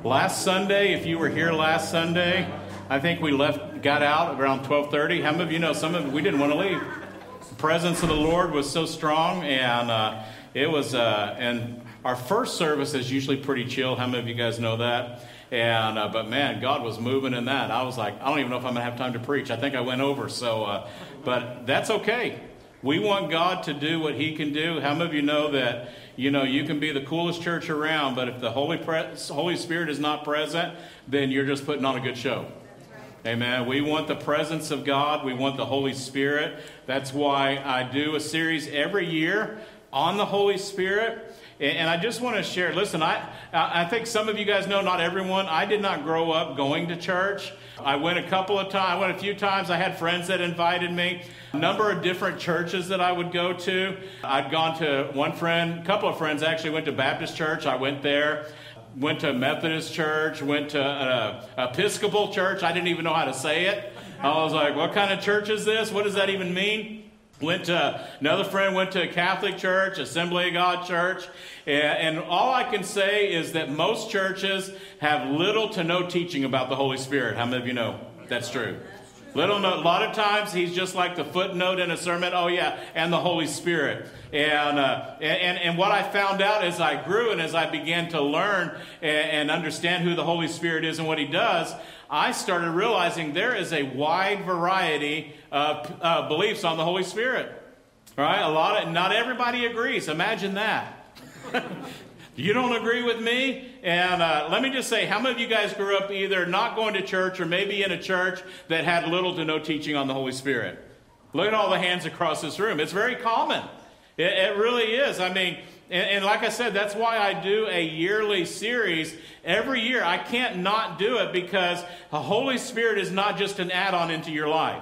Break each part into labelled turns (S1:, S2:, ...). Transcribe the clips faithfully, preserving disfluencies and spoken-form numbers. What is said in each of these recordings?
S1: Last Sunday, if you were here last Sunday, I think we left, got out around twelve thirty. How many of you know some of we didn't want to leave? The presence of the Lord was so strong, and uh, it was, uh, and our first service is usually pretty chill. How many of you guys know that? And uh, but man, God was moving in that. I was like, I don't even know if I'm gonna have time to preach. I think I went over. So, uh, but that's okay. We want God to do what He can do. How many of you know that, you know, you can be the coolest church around, but if the Holy Pre- Holy Spirit is not present, then you're just putting on a good show. Right. Amen. We want the presence of God. We want the Holy Spirit. That's why I do a series every year on the Holy Spirit. And I just want to share, listen, I I think some of you guys know, not everyone, I did not grow up going to church. I went a couple of times, I went a few times. I had friends that invited me. A number of different churches that I would go to. I'd gone to one friend, a couple of friends actually went to Baptist church. I went there. Went to Methodist church, went to an Episcopal church. I didn't even know how to say it. I was like, what kind of church is this? What does that even mean? Went to, another friend went to a Catholic church, Assembly of God church, and, and all I can say is that most churches have little to no teaching about the Holy Spirit. How many of you know that's true? Little, no, a lot of times he's just like the footnote in a sermon. Oh yeah, and the Holy Spirit. And uh, and and what I found out as I grew and as I began to learn and, and understand who the Holy Spirit is and what He does, I started realizing there is a wide variety of uh, beliefs on the Holy Spirit. All right, a lot of not everybody agrees. Imagine that. You don't agree with me? And uh, let me just say, how many of you guys grew up either not going to church or maybe in a church that had little to no teaching on the Holy Spirit? Look at all the hands across this room. It's very common. It, it really is. I mean, and, and like I said, that's why I do a yearly series every year. I can't not do it because the Holy Spirit is not just an add-on into your life.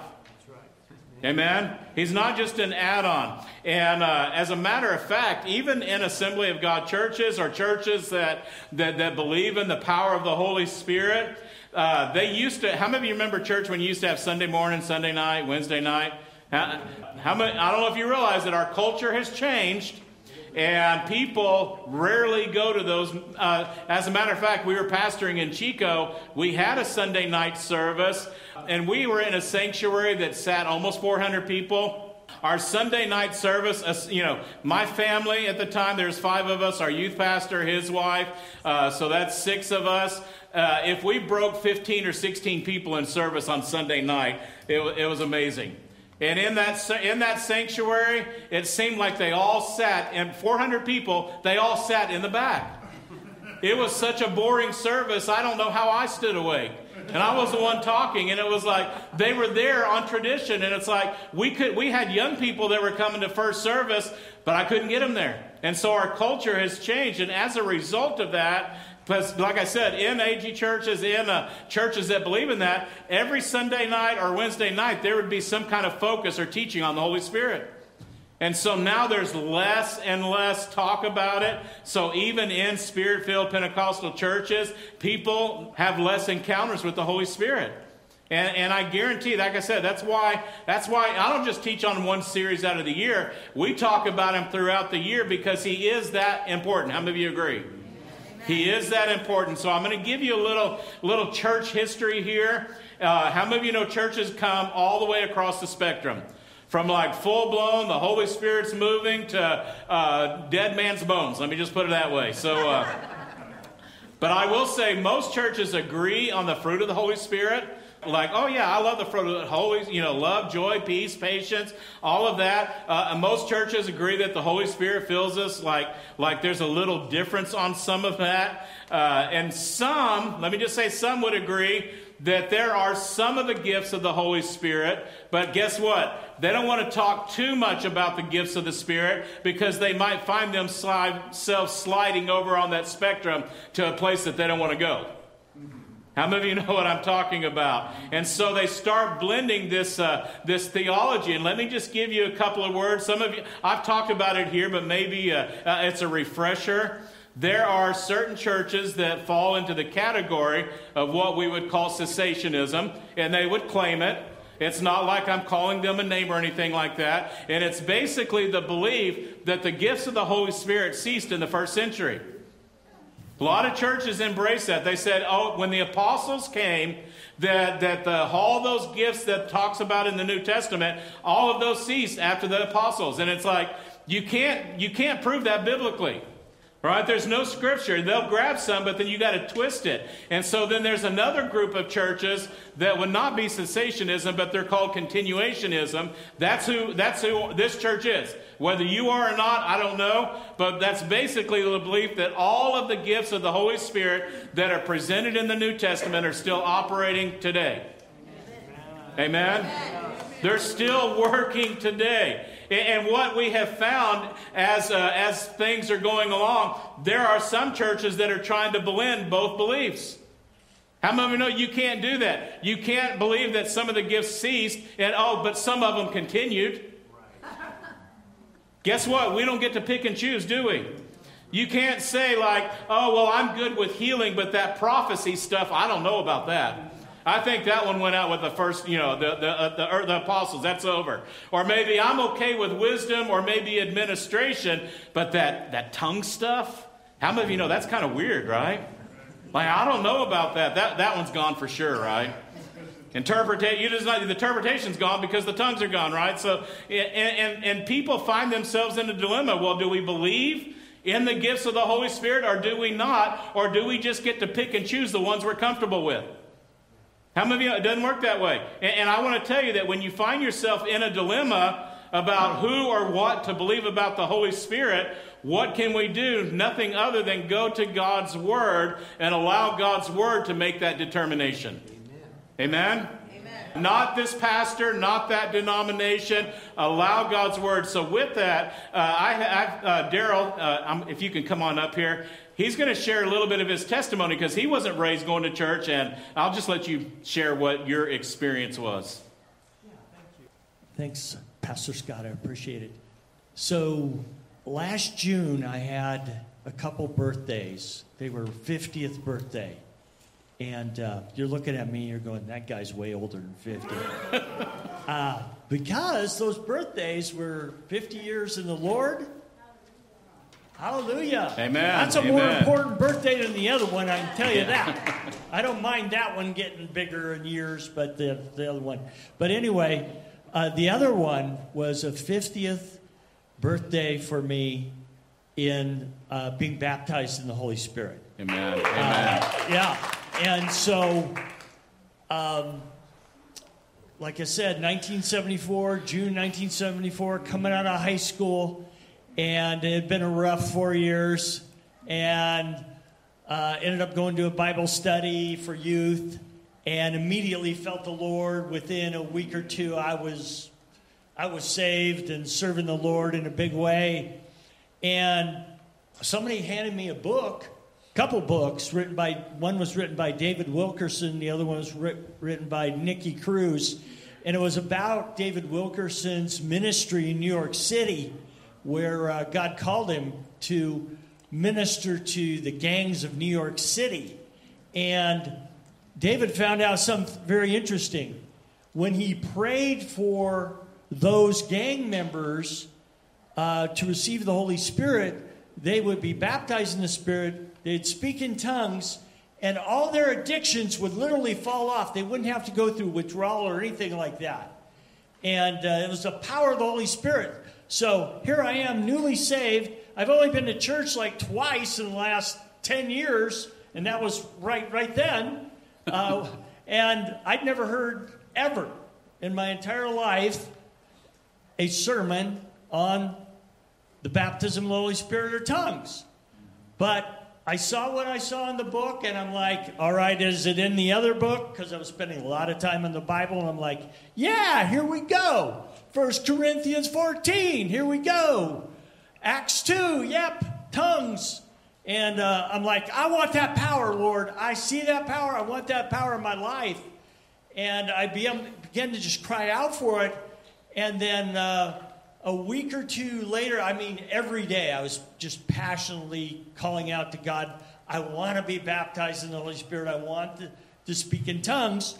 S1: Amen? He's not just an add-on. And uh, as a matter of fact, even in Assembly of God churches or churches that, that, that believe in the power of the Holy Spirit, uh, they used to, how many of you remember church when you used to have Sunday morning, Sunday night, Wednesday night? How, how many, I don't know if you realize that our culture has changed. And people rarely go to those. Uh, as a matter of fact, we were pastoring in Chico. We had a Sunday night service, and we were in a sanctuary that sat almost four hundred people. Our Sunday night service, uh, you know, my family at the time, there's five of us, our youth pastor, his wife, uh, so that's six of us. Uh, if we broke fifteen or sixteen people in service on Sunday night, it, it was amazing. And in that in that sanctuary, it seemed like they all sat, and four hundred people, they all sat in the back. It was such a boring service, I don't know how I stood awake. And I was the one talking, and it was like they were there on tradition, and it's like we could we had young people that were coming to first service, but I couldn't get them there. And so our culture has changed, and as a result of that, because, like I said, in A G churches, in uh, churches that believe in that, every Sunday night or Wednesday night, there would be some kind of focus or teaching on the Holy Spirit. And so now there's less and less talk about it. So even in Spirit-filled Pentecostal churches, people have less encounters with the Holy Spirit. And, and I guarantee, like I said, that's why that's why I don't just teach on one series out of the year. We talk about Him throughout the year because He is that important. How many of you agree? He is that important. So I'm going to give you a little little church history here. Uh, how many of you know churches come all the way across the spectrum? From like full-blown, the Holy Spirit's moving, to uh, dead man's bones. Let me just put it that way. So, uh, but I will say most churches agree on the fruit of the Holy Spirit. Like, oh yeah, I love the fruit of the Holy, you know, love, joy, peace, patience, all of that. Uh, and most churches agree that the Holy Spirit fills us. Like, like there's a little difference on some of that. Uh, and some, let me just say, some would agree that there are some of the gifts of the Holy Spirit. But guess what? They don't want to talk too much about the gifts of the Spirit because they might find themselves sliding over on that spectrum to a place that they don't want to go. How many of you know what I'm talking about? And so they start blending this uh, this theology. And let me just give you a couple of words. Some of you, I've talked about it here, but maybe uh, uh, it's a refresher. There are certain churches that fall into the category of what we would call cessationism, and they would claim it. It's not like I'm calling them a name or anything like that. And it's basically the belief that the gifts of the Holy Spirit ceased in the first century. A lot of churches embrace that. They said, oh, when the apostles came, that, that the, all those gifts that talks about in the New Testament, all of those ceased after the apostles. And it's like, you can't, you can't prove that biblically. Right? There's no scripture. They'll grab some, but then you got to twist it. And so then there's another group of churches that would not be cessationism, but they're called continuationism. That's who that's who this church is. Whether you are or not, I don't know. But that's basically the belief that all of the gifts of the Holy Spirit that are presented in the New Testament are still operating today. Amen? Amen. They're still working today. And what we have found as uh, as things are going along, there are some churches that are trying to blend both beliefs. How many of you know you can't do that? You can't believe that some of the gifts ceased, and oh, but some of them continued. Guess what? We don't get to pick and choose, do we? You can't say like, oh, well, I'm good with healing, but that prophecy stuff, I don't know about that. I think that one went out with the first, you know, the the, uh, the, or the apostles. That's over. Or maybe I'm okay with wisdom or maybe administration, but that, that tongue stuff, how many of you know that's kind of weird, right? Like, I don't know about that. That that one's gone for sure, right? Interpretate, you just not, the interpretation's gone because the tongues are gone, right? So, and, and, and people find themselves in a dilemma. Well, do we believe in the gifts of the Holy Spirit or do we not? Or do we just get to pick and choose the ones we're comfortable with? How many of you know it doesn't work that way? And, and I want to tell you that when you find yourself in a dilemma about who or what to believe about the Holy Spirit, what can we do? Nothing other than go to God's Word and allow God's Word to make that determination. Amen? Amen? Amen. Not this pastor, not that denomination. Allow God's Word. So with that, uh, I, I uh, Daryl, uh, if you can come on up here. He's going to share a little bit of his testimony because he wasn't raised going to church, and I'll just let you share what your experience was.
S2: Yeah, thank you. Thanks, Pastor Scott. I appreciate it. So last June, I had a couple birthdays. They were fiftieth birthday. And uh, you're looking at me, you're going, that guy's way older than fifty. uh, because those birthdays were fifty years in the Lord. Hallelujah.
S1: Amen.
S2: That's a
S1: Amen.
S2: more important birthday than the other one, I can tell you that. I don't mind that one getting bigger in years, but the, the other one. But anyway, uh, the other one was a fiftieth birthday for me in uh, being baptized in the Holy Spirit.
S1: Amen. Amen.
S2: Uh, yeah. And so, um, like I said, nineteen seventy-four, June nineteen seventy-four, coming out of high school. And it had been a rough four years, and uh, ended up going to a Bible study for youth, and immediately felt the Lord. Within a week or two, I was, I was saved and serving the Lord in a big way. And somebody handed me a book, a couple books written by. One was written by David Wilkerson, the other one was writ, written by Nicky Cruz, and it was about David Wilkerson's ministry in New York City, where uh, God called him to minister to the gangs of New York City. And David found out something very interesting. When he prayed for those gang members uh, to receive the Holy Spirit, they would be baptized in the Spirit, they'd speak in tongues, and all their addictions would literally fall off. They wouldn't have to go through withdrawal or anything like that. And uh, it was the power of the Holy Spirit. So here I am, newly saved. I've only been to church like twice in the last ten years, and that was right right then. Uh, and I'd never heard ever in my entire life a sermon on the baptism of the Holy Spirit or tongues. But I saw what I saw in the book, and I'm like, all right, is it in the other book? Because I was spending a lot of time in the Bible, and I'm like, yeah, here we go. First Corinthians fourteen, here we go. Acts two, yep, tongues. And uh, I'm like, I want that power, Lord. I see that power. I want that power in my life. And I began, began to just cry out for it. And then uh, a week or two later, I mean, every day I was just passionately calling out to God, I want to be baptized in the Holy Spirit. I want to, to speak in tongues.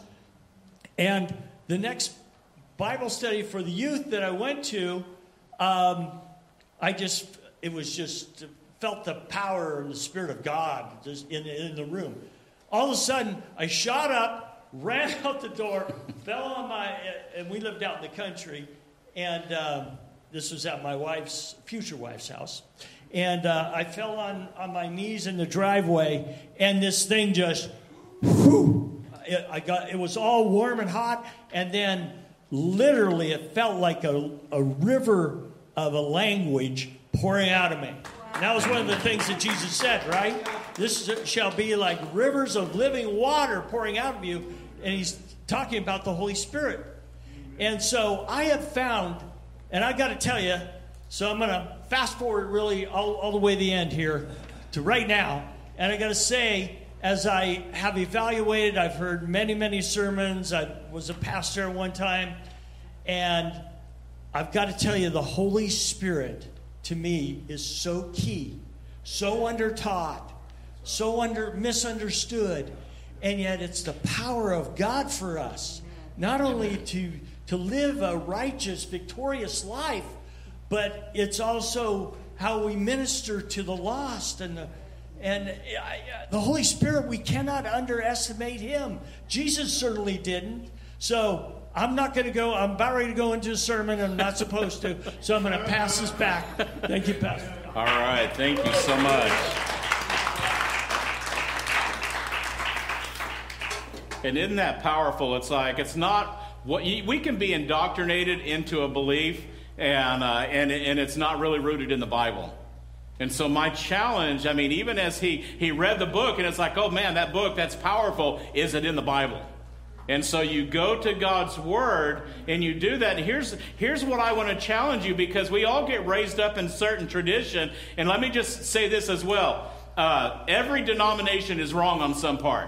S2: And the next Bible study for the youth that I went to, um, I just, it was just, felt the power and the Spirit of God just in, in the room. All of a sudden, I shot up, ran out the door, fell on my, and we lived out in the country, and um, this was at my wife's, future wife's house, and uh, I fell on, on my knees in the driveway, and this thing just, whew, it, I got, it was all warm and hot, and then literally it felt like a, a river of a language pouring out of me. And that was one of the things that Jesus said, right? This shall be like rivers of living water pouring out of you. And he's talking about the Holy Spirit. And so I have found, and I got to tell you, so I'm going to fast forward really all, all the way to the end here to right now. And I got to say, as I have evaluated, I've heard many, many sermons. I was a pastor at one time. And I've got to tell you, the Holy Spirit, to me, is so key, so undertaught, so under misunderstood, and yet it's the power of God for us, not only to, to live a righteous, victorious life, but it's also how we minister to the lost. And the, and I, the Holy Spirit, we cannot underestimate Him. Jesus certainly didn't. So I'm not going to go, I'm about ready to go into a sermon, and I'm not supposed to, so I'm going to pass this back. Thank you, Pastor.
S1: All right, thank you so much. And isn't that powerful? It's like, it's not, what you, we can be indoctrinated into a belief, and, uh, and, and it's not really rooted in the Bible. And so my challenge, I mean, even as he, he read the book, and it's like, oh man, that book, that's powerful, is it in the Bible? And so you go to God's Word and you do that. And here's, here's what I want to challenge you, because we all get raised up in certain tradition. And let me just say this as well. Uh, every denomination is wrong on some part.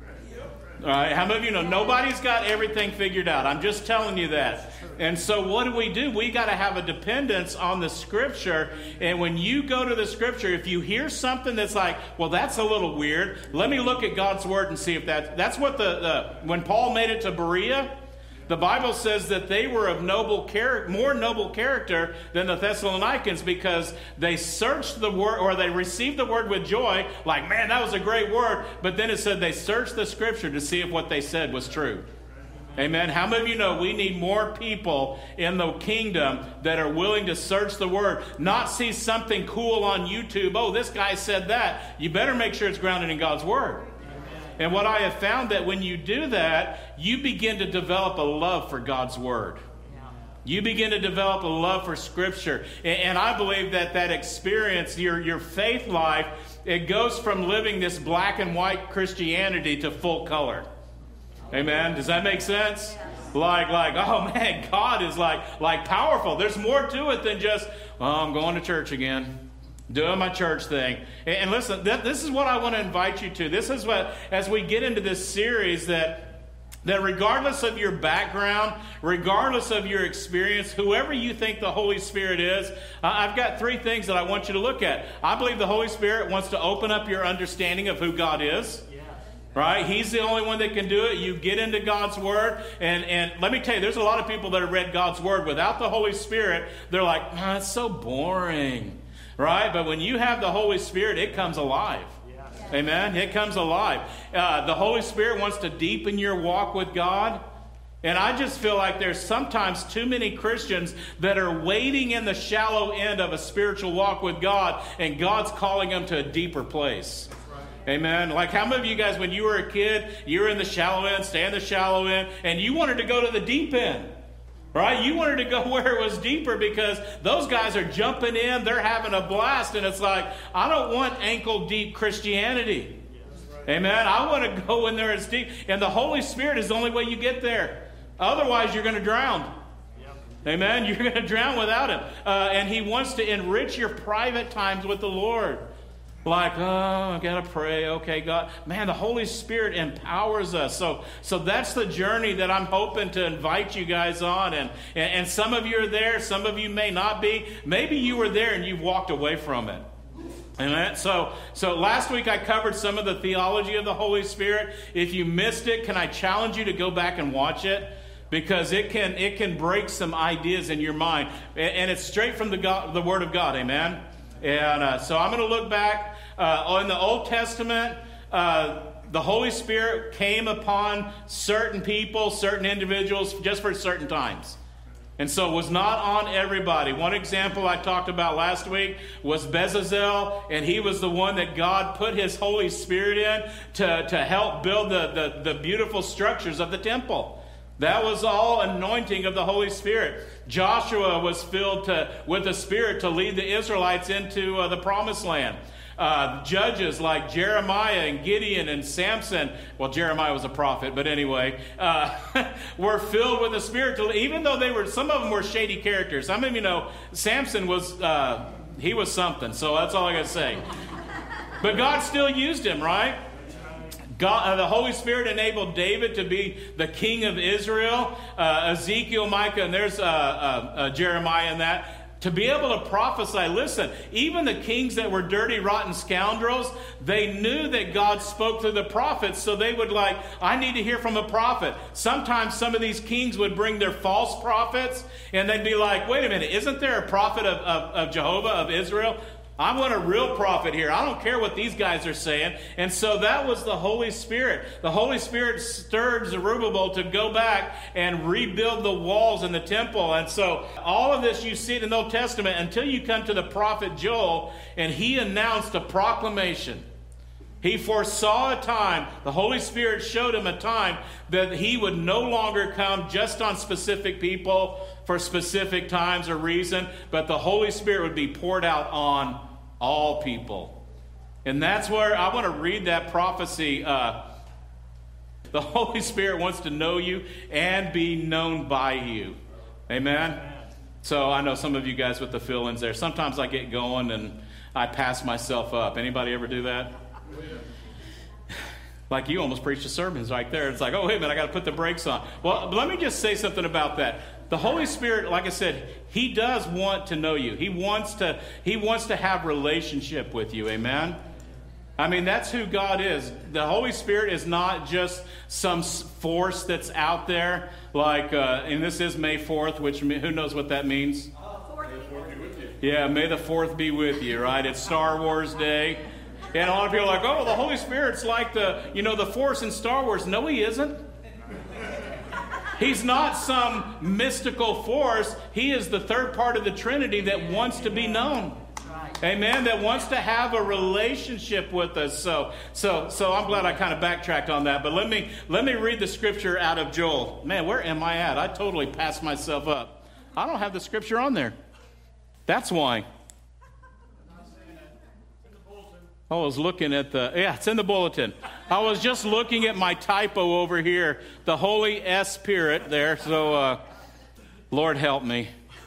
S1: All right, how many of you know nobody's got everything figured out? I'm just telling you that. And so what do we do? We got to have a dependence on the Scripture. And when you go to the Scripture, if you hear something that's like, well, that's a little weird, let me look at God's Word and see if that, that's what the, the when Paul made it to Berea, the Bible says that they were of noble character, more noble character than the Thessalonians, because they searched the word, or they received the word with joy, like, man, that was a great word. But then it said they searched the Scripture to see if what they said was true. Amen. How many of you know we need more people in the kingdom that are willing to search the Word, not see something cool on YouTube. Oh, this guy said that. You better make sure it's grounded in God's Word. And what I have found, that when you do that, you begin to develop a love for God's Word. You begin to develop a love for Scripture. And I believe that that experience, your, your faith life, it goes from living this black and white Christianity to full color. Amen. Does that make sense? Like, like, oh man, God is like, like powerful. There's more to it than just, well, I'm going to church again, doing my church thing. And, and listen, th- this is what I want to invite you to. This is what, as we get into this series, that that regardless of your background, regardless of your experience, whoever you think the Holy Spirit is, uh, I've got three things that I want you to look at. I believe the Holy Spirit wants to open up your understanding of who God is. Right? He's the only one that can do it. You get into God's Word. And, and let me tell you, there's a lot of people that have read God's Word without the Holy Spirit. They're like, oh, it's so boring. Right? But when you have the Holy Spirit, it comes alive. Yeah. Amen? It comes alive. Uh, the Holy Spirit wants to deepen your walk with God. And I just feel like there's sometimes too many Christians that are waiting in the shallow end of a spiritual walk with God, and God's calling them to a deeper place. Amen. Like, how many of you guys, when you were a kid, you were in the shallow end, stay in the shallow end, and you wanted to go to the deep end, right? You wanted to go where it was deeper, because those guys are jumping in, they're having a blast, and it's like, I don't want ankle-deep Christianity. Amen. I want to go in there as deep, and the Holy Spirit is the only way you get there. Otherwise, you're going to drown. Amen. You're going to drown without Him. Uh, and He wants to enrich your private times with the Lord. Like, oh, I got to pray. Okay, God. Man, the Holy Spirit empowers us. So so that's the journey that I'm hoping to invite you guys on. And, and, and some of you are there. Some of you may not be. Maybe you were there and you've walked away from it. Amen. So, so last week I covered some of the theology of the Holy Spirit. If you missed it, can I challenge you to go back and watch it? Because it can it can break some ideas in your mind. And, and it's straight from the God, the Word of God. Amen. And uh, so I'm going to look back uh, in the Old Testament. Uh, the Holy Spirit came upon certain people, certain individuals, just for certain times. And so it was not on everybody. One example I talked about last week was Bezalel, and he was the one that God put his Holy Spirit in to, to help build the, the, the beautiful structures of the temple. That was all anointing of the Holy Spirit. Joshua was filled to, with the Spirit to lead the Israelites into uh, the Promised Land. Uh, judges like Jeremiah and Gideon and Samson, well, Jeremiah was a prophet, but anyway, uh, were filled with the Spirit. To, even though they were, some of them were shady characters. Some of you know, Samson was, uh, he was something, so that's all I got to say. But God still used him, right? God, uh, the Holy Spirit enabled David to be the king of Israel. Uh, Ezekiel, Micah, and there's uh, uh, uh, Jeremiah in that. To be able to prophesy, listen, even the kings that were dirty, rotten scoundrels, they knew that God spoke through the prophets, so they would like, I need to hear from a prophet. Sometimes some of these kings would bring their false prophets, and they'd be like, wait a minute, isn't there a prophet of, of, of Jehovah, of Israel? I want a real prophet here. I don't care what these guys are saying. And so that was the Holy Spirit. The Holy Spirit stirred Zerubbabel to go back and rebuild the walls in the temple. And so all of this, you see it in the Old Testament until you come to the prophet Joel, and he announced a proclamation. He foresaw a time, the Holy Spirit showed him a time that he would no longer come just on specific people for specific times or reason, but the Holy Spirit would be poured out on all people. And that's where I want to read that prophecy. Uh, the Holy Spirit wants to know you and be known by you. Amen? So I know some of you guys with the fill-ins there. Sometimes I get going and I pass myself up. Anybody ever do that? Like you almost preached a sermon right there. It's like, oh, wait a minute, I got to put the brakes on. Well, let me just say something about that. The Holy Spirit, like I said, He does want to know you. He wants to, He wants to have relationship with you. Amen? I mean, that's who God is. The Holy Spirit is not just some force that's out there. Like, uh, and this is May fourth, which who knows what that means? Yeah, May the fourth be with you, right? It's Star Wars Day. And a lot of people are like, oh, the Holy Spirit's like the, you know, the force in Star Wars. No, He isn't. He's not some mystical force. He is the third part of the Trinity that wants to be known. Amen. That wants to have a relationship with us. So, so, so I'm glad I kind of backtracked on that. But let me let me read the scripture out of Joel. Man, where am I at? I totally passed myself up. I don't have the scripture on there. That's why. I was looking at the, yeah, it's in the bulletin. I was just looking at my typo over here, the Holy Spirit there. So, uh, Lord help me.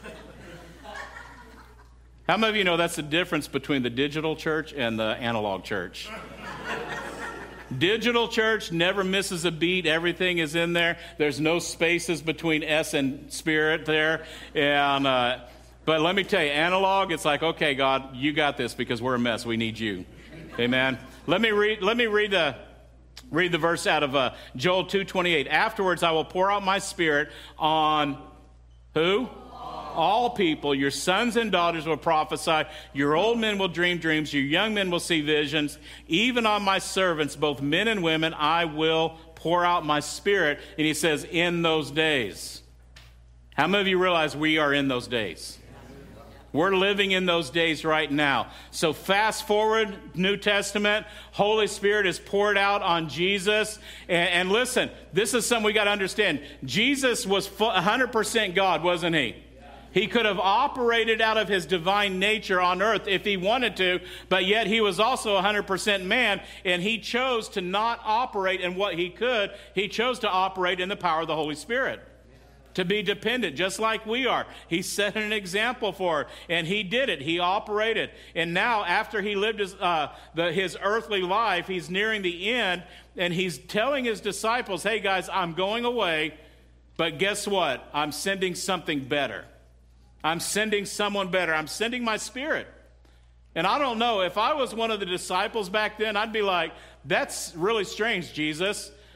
S1: How many of you know that's the difference between the digital church and the analog church? Digital church never misses a beat. Everything is in there. There's no spaces between S and Spirit there. And, uh, but let me tell you, analog, it's like, okay, God, you got this because we're a mess. We need you. Amen. Let me read. Let me read the read the verse out of uh, Joel two twenty-eight. Afterwards, I will pour out my Spirit on who? All people. Your sons and daughters will prophesy. Your old men will dream dreams. Your young men will see visions. Even on my servants, both men and women, I will pour out my Spirit. And He says, in those days. How many of you realize we are in those days? We're living in those days right now. So fast forward, New Testament, Holy Spirit is poured out on Jesus. And, and listen, this is something we got to understand. Jesus was one hundred percent God, wasn't He? He could have operated out of His divine nature on earth if He wanted to, but yet He was also one hundred percent man, and He chose to not operate in what He could. He chose to operate in the power of the Holy Spirit. To be dependent, just like we are. He set an example for it, and He did it. He operated. And now, after He lived his, uh, the, his earthly life, He's nearing the end, and He's telling His disciples, hey guys, I'm going away, but guess what? I'm sending something better. I'm sending someone better. I'm sending my Spirit. And I don't know, if I was one of the disciples back then, I'd be like, that's really strange, Jesus.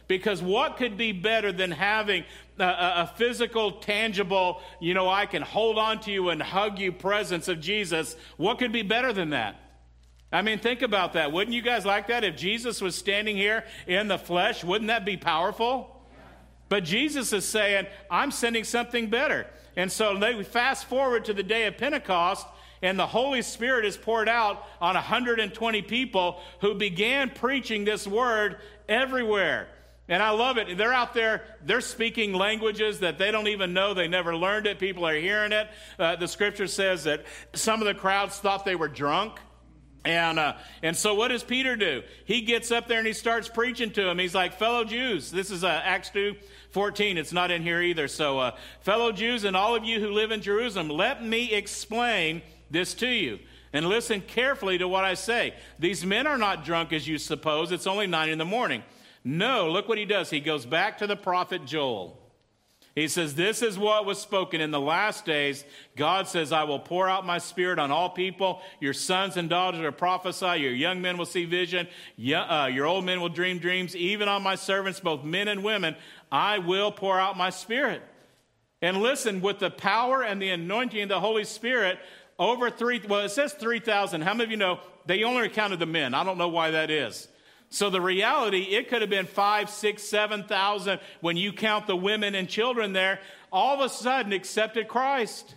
S1: Because what could be better than having a, a, a physical, tangible, you know, I can hold on to you and hug you presence of Jesus? What could be better than that? I mean, think about that. Wouldn't you guys like that? If Jesus was standing here in the flesh, wouldn't that be powerful? But Jesus is saying, I'm sending something better. And so they fast forward to the day of Pentecost, and the Holy Spirit is poured out on one hundred twenty people who began preaching this word everywhere. And I love it. They're out there, they're speaking languages that they don't even know. They never learned it. People are hearing it. Uh, the scripture says that some of the crowds thought they were drunk. And uh, and so what does Peter do? He gets up there and he starts preaching to them. He's like, fellow Jews. This is uh, Acts two fourteen. It's not in here either. So uh, fellow Jews and all of you who live in Jerusalem, let me explain this to you. And listen carefully to what I say. These men are not drunk as you suppose. It's only nine in the morning. No, look what he does. He goes back to the prophet Joel. He says, this is what was spoken in the last days. God says, I will pour out my spirit on all people. Your sons and daughters will prophesy. Your young men will see vision. Your old men will dream dreams. Even on my servants, both men and women, I will pour out my spirit. And listen, with the power and the anointing of the Holy Spirit, over three, well, it says three thousand. How many of you know they only counted the men? I don't know why that is. So the reality, it could have been five, six, seven thousand when you count the women and children there, all of a sudden accepted Christ.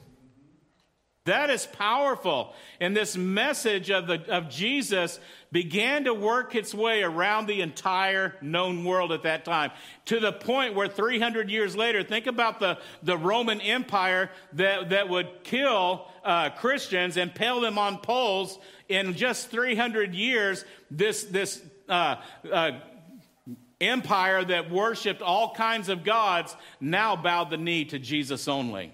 S1: That is powerful. And this message of the of Jesus began to work its way around the entire known world at that time, to the point where three hundred years later, think about the, the Roman Empire that, that would kill uh, Christians and impale them on poles. In just three hundred years, this this Uh, uh, empire that worshipped all kinds of gods now bowed the knee to Jesus only.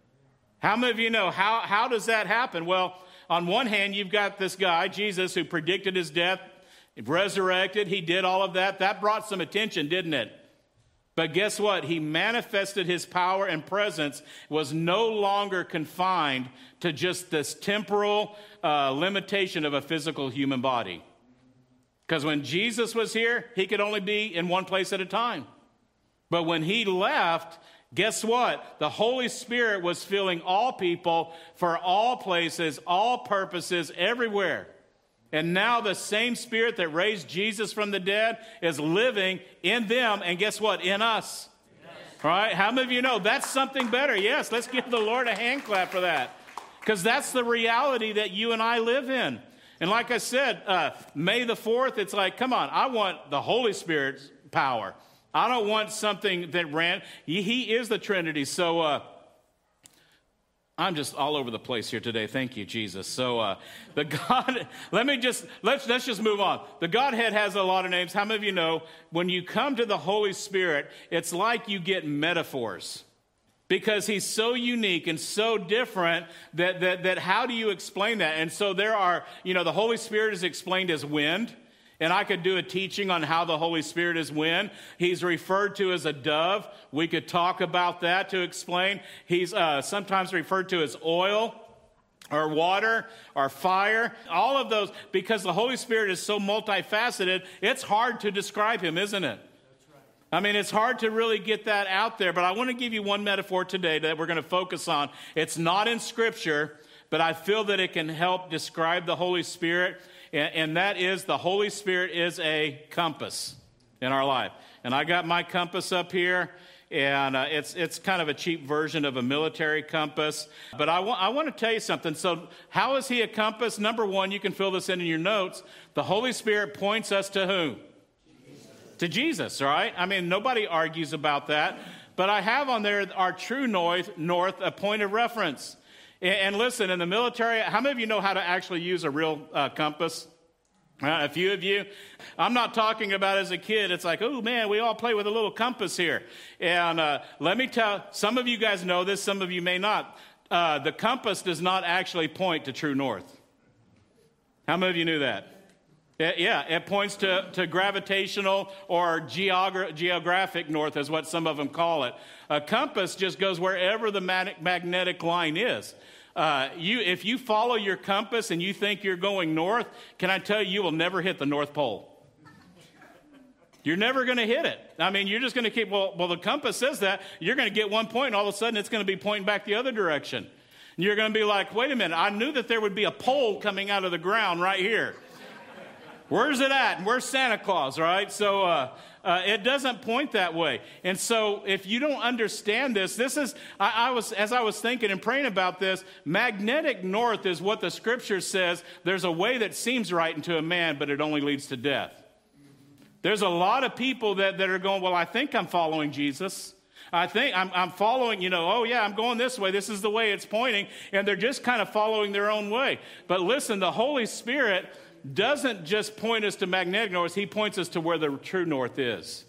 S1: How many of you know, how, how does that happen? Well, on one hand, you've got this guy, Jesus, who predicted his death, resurrected, he did all of that. That brought some attention, didn't it? But guess what? He manifested his power and presence, was no longer confined to just this temporal uh, limitation of a physical human body. Because when Jesus was here, he could only be in one place at a time. But when he left, guess what? The Holy Spirit was filling all people for all places, all purposes, everywhere. And now the same Spirit that raised Jesus from the dead is living in them. And guess what? In us. Yes. All right? How many of you know that's something better? Yes, let's give the Lord a hand clap for that. Because that's the reality that you and I live in. And like I said, uh, May the fourth, it's like, come on, I want the Holy Spirit's power. I don't want something that ran. He, he is the Trinity. So uh, I'm just all over the place here today. Thank you, Jesus. So uh, the God, let me just, let's, let's just move on. The Godhead has a lot of names. How many of you know when you come to the Holy Spirit, it's like you get metaphors? Because he's so unique and so different that, that, that how do you explain that? And so there are, you know, the Holy Spirit is explained as wind. And I could do a teaching on how the Holy Spirit is wind. He's referred to as a dove. We could talk about that to explain. He's uh, sometimes referred to as oil or water or fire. All of those, because the Holy Spirit is so multifaceted, it's hard to describe him, isn't it? I mean, it's hard to really get that out there, but I want to give you one metaphor today that we're going to focus on. It's not in Scripture, but I feel that it can help describe the Holy Spirit, and, and that is the Holy Spirit is a compass in our life. And I got my compass up here, and uh, it's it's kind of a cheap version of a military compass. But I, wa- I want to tell you something. So how is he a compass? Number one, you can fill this in in your notes. The Holy Spirit points us to whom? To Jesus, right? I mean, nobody argues about that. But I have on there our true north, north a point of reference. And, and listen, in the military, how many of you know how to actually use a real uh, compass? Uh, a few of you. I'm not talking about as a kid. It's like, oh, man, we all play with a little compass here. And uh, let me tell, some of you guys know this, some of you may not. Uh, the compass does not actually point to true north. How many of you knew that? Yeah, it points to, to gravitational or geogra- geographic north is what some of them call it. A compass just goes wherever the mag- magnetic line is. Uh, you, if you follow your compass and you think you're going north, can I tell you, you will never hit the North Pole. You're never going to hit it. I mean, you're just going to keep, well, well, the compass says that. You're going to get one point, and all of a sudden it's going to be pointing back the other direction. And you're going to be like, wait a minute, I knew that there would be a pole coming out of the ground right here. Where's it at? And where's Santa Claus, right? So uh, uh, it doesn't point that way. And so if you don't understand this, this is, I, I was as I was thinking and praying about this, magnetic north is what the Scripture says. There's a way that seems right unto a man, but it only leads to death. There's a lot of people that, that are going, well, I think I'm following Jesus. I think I'm, I'm following, you know, oh, yeah, I'm going this way. This is the way it's pointing. And they're just kind of following their own way. But listen, the Holy Spirit doesn't just point us to magnetic north. He points us to where the true north is.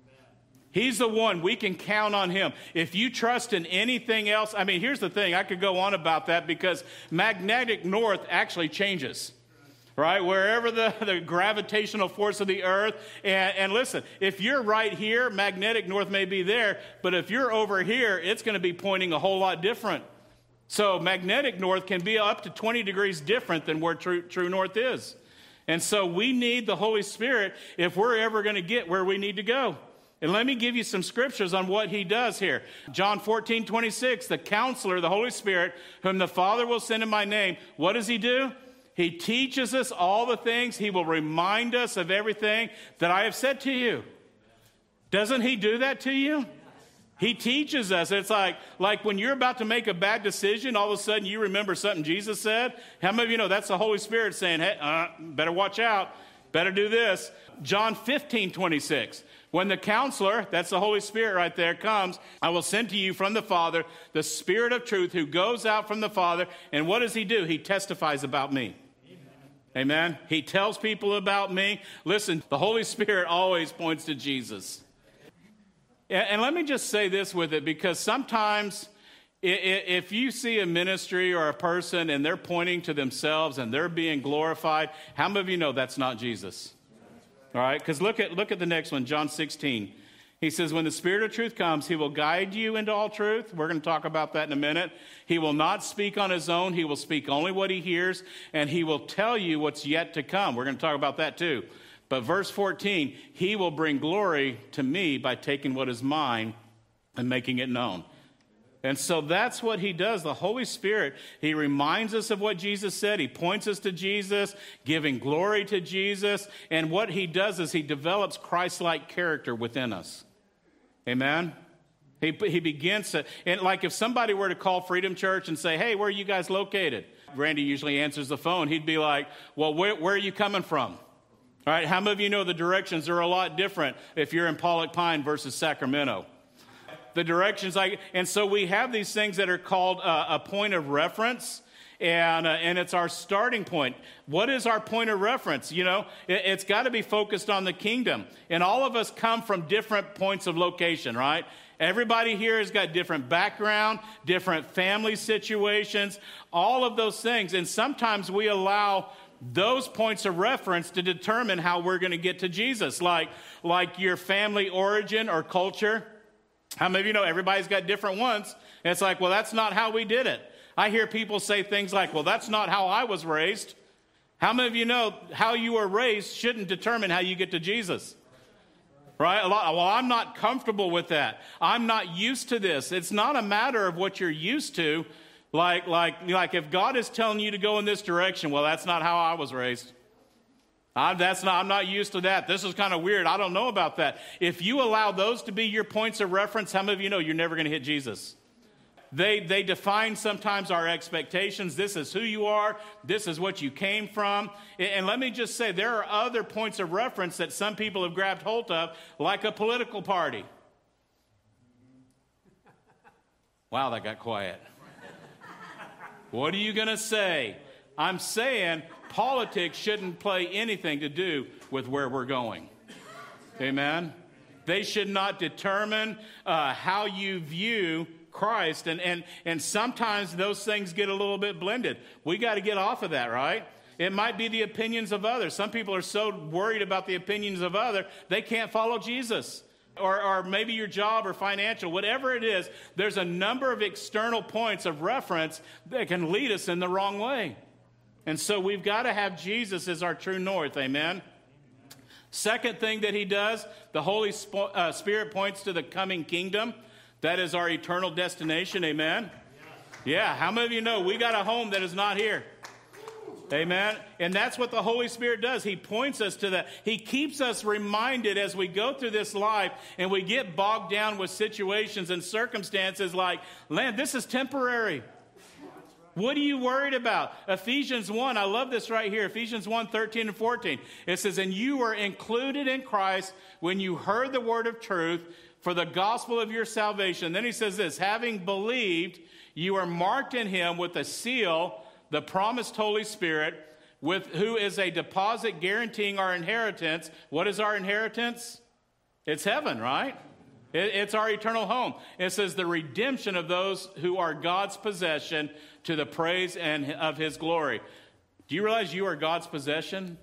S1: He's the one. We can count on him. If you trust in anything else, I mean, here's the thing. I could go on about that because magnetic north actually changes. Right? Wherever the, the gravitational force of the earth. And, and listen, if you're right here, magnetic north may be there. But if you're over here, it's going to be pointing a whole lot different. So magnetic north can be up to twenty degrees different than where true, true north is. And so we need the Holy Spirit if we're ever going to get where we need to go. And let me give you some scriptures on what he does here. John fourteen twenty-six, the counselor, the Holy Spirit, whom the Father will send in my name. What does he do? He teaches us all the things. He will remind us of everything that I have said to you. Doesn't he do that to you? He teaches us. It's like, like when you're about to make a bad decision, all of a sudden you remember something Jesus said. How many of you know that's the Holy Spirit saying, hey, uh, better watch out. Better do this. John fifteen twenty-six. When the counselor, that's the Holy Spirit right there, comes, I will send to you from the Father the Spirit of truth who goes out from the Father. And what does he do? He testifies about me. Amen. Amen. He tells people about me. Listen, the Holy Spirit always points to Jesus. And let me just say this with it, because sometimes if you see a ministry or a person and they're pointing to themselves and they're being glorified, how many of you know that's not Jesus? All right, because look at look at the next one, John sixteen. He says, when the Spirit of truth comes, he will guide you into all truth. We're going to talk about that in a minute. He will not speak on his own. He will speak only what he hears, and he will tell you what's yet to come. We're going to talk about that too. But verse fourteen, he will bring glory to me by taking what is mine and making it known. And so that's what he does. The Holy Spirit, he reminds us of what Jesus said. He points us to Jesus, giving glory to Jesus. And what he does is he develops Christ-like character within us. Amen? He, he begins to, and like if somebody were to call Freedom Church and say, hey, where are you guys located? Randy usually answers the phone. He'd be like, well, where, where are you coming from? All right, how many of you know the directions are a lot different if you're in Pollock Pine versus Sacramento? The directions, like, and so we have these things that are called uh, a point of reference, and uh, and it's our starting point. What is our point of reference? You know, it, it's got to be focused on the kingdom, and all of us come from different points of location, right? Everybody here has got different background, different family situations, all of those things, and sometimes we allow those points of reference to determine how we're going to get to Jesus, like like your family origin or culture. How many of you know everybody's got different ones? And it's like, well, that's not how we did it. I hear people say things like, well, that's not how I was raised. How many of you know how you were raised shouldn't determine how you get to Jesus? Right? A lot, well, I'm not comfortable with that. I'm not used to this. It's not a matter of what you're used to. Like, like, like if God is telling you to go in this direction, well, that's not how I was raised. I'm, that's not, I'm not used to that. This is kind of weird. I don't know about that. If you allow those to be your points of reference, how many of you know you're never going to hit Jesus? They, they define sometimes our expectations. This is who you are. This is what you came from. And let me just say, there are other points of reference that some people have grabbed hold of, like a political party. Wow, that got quiet. What are you going to say? I'm saying politics shouldn't play anything to do with where we're going. Amen? They should not determine uh, how you view Christ. And, and, and sometimes those things get a little bit blended. We got to get off of that, right? It might be the opinions of others. Some people are so worried about the opinions of others, they can't follow Jesus. Or, or maybe your job or financial, whatever it is, there's a number of external points of reference that can lead us in the wrong way. And so we've got to have Jesus as our true north, amen? Second thing that he does, the Holy Sp- uh, Spirit points to the coming kingdom. That is our eternal destination. Amen? Yeah, how many of you know we got a home that is not here? Amen. And that's what the Holy Spirit does. He points us to that. He keeps us reminded as we go through this life and we get bogged down with situations and circumstances like, man, this is temporary. What are you worried about? Ephesians one, I love this right here. Ephesians one, thirteen and fourteen. It says, and you were included in Christ when you heard the word of truth for the gospel of your salvation. Then he says this, having believed, you are marked in him with a seal, the promised Holy Spirit, with who is a deposit guaranteeing our inheritance. What is our inheritance? It's heaven, right? It, it's our eternal home. It says the redemption of those who are God's possession to the praise and of his glory. Do you realize you are God's possession?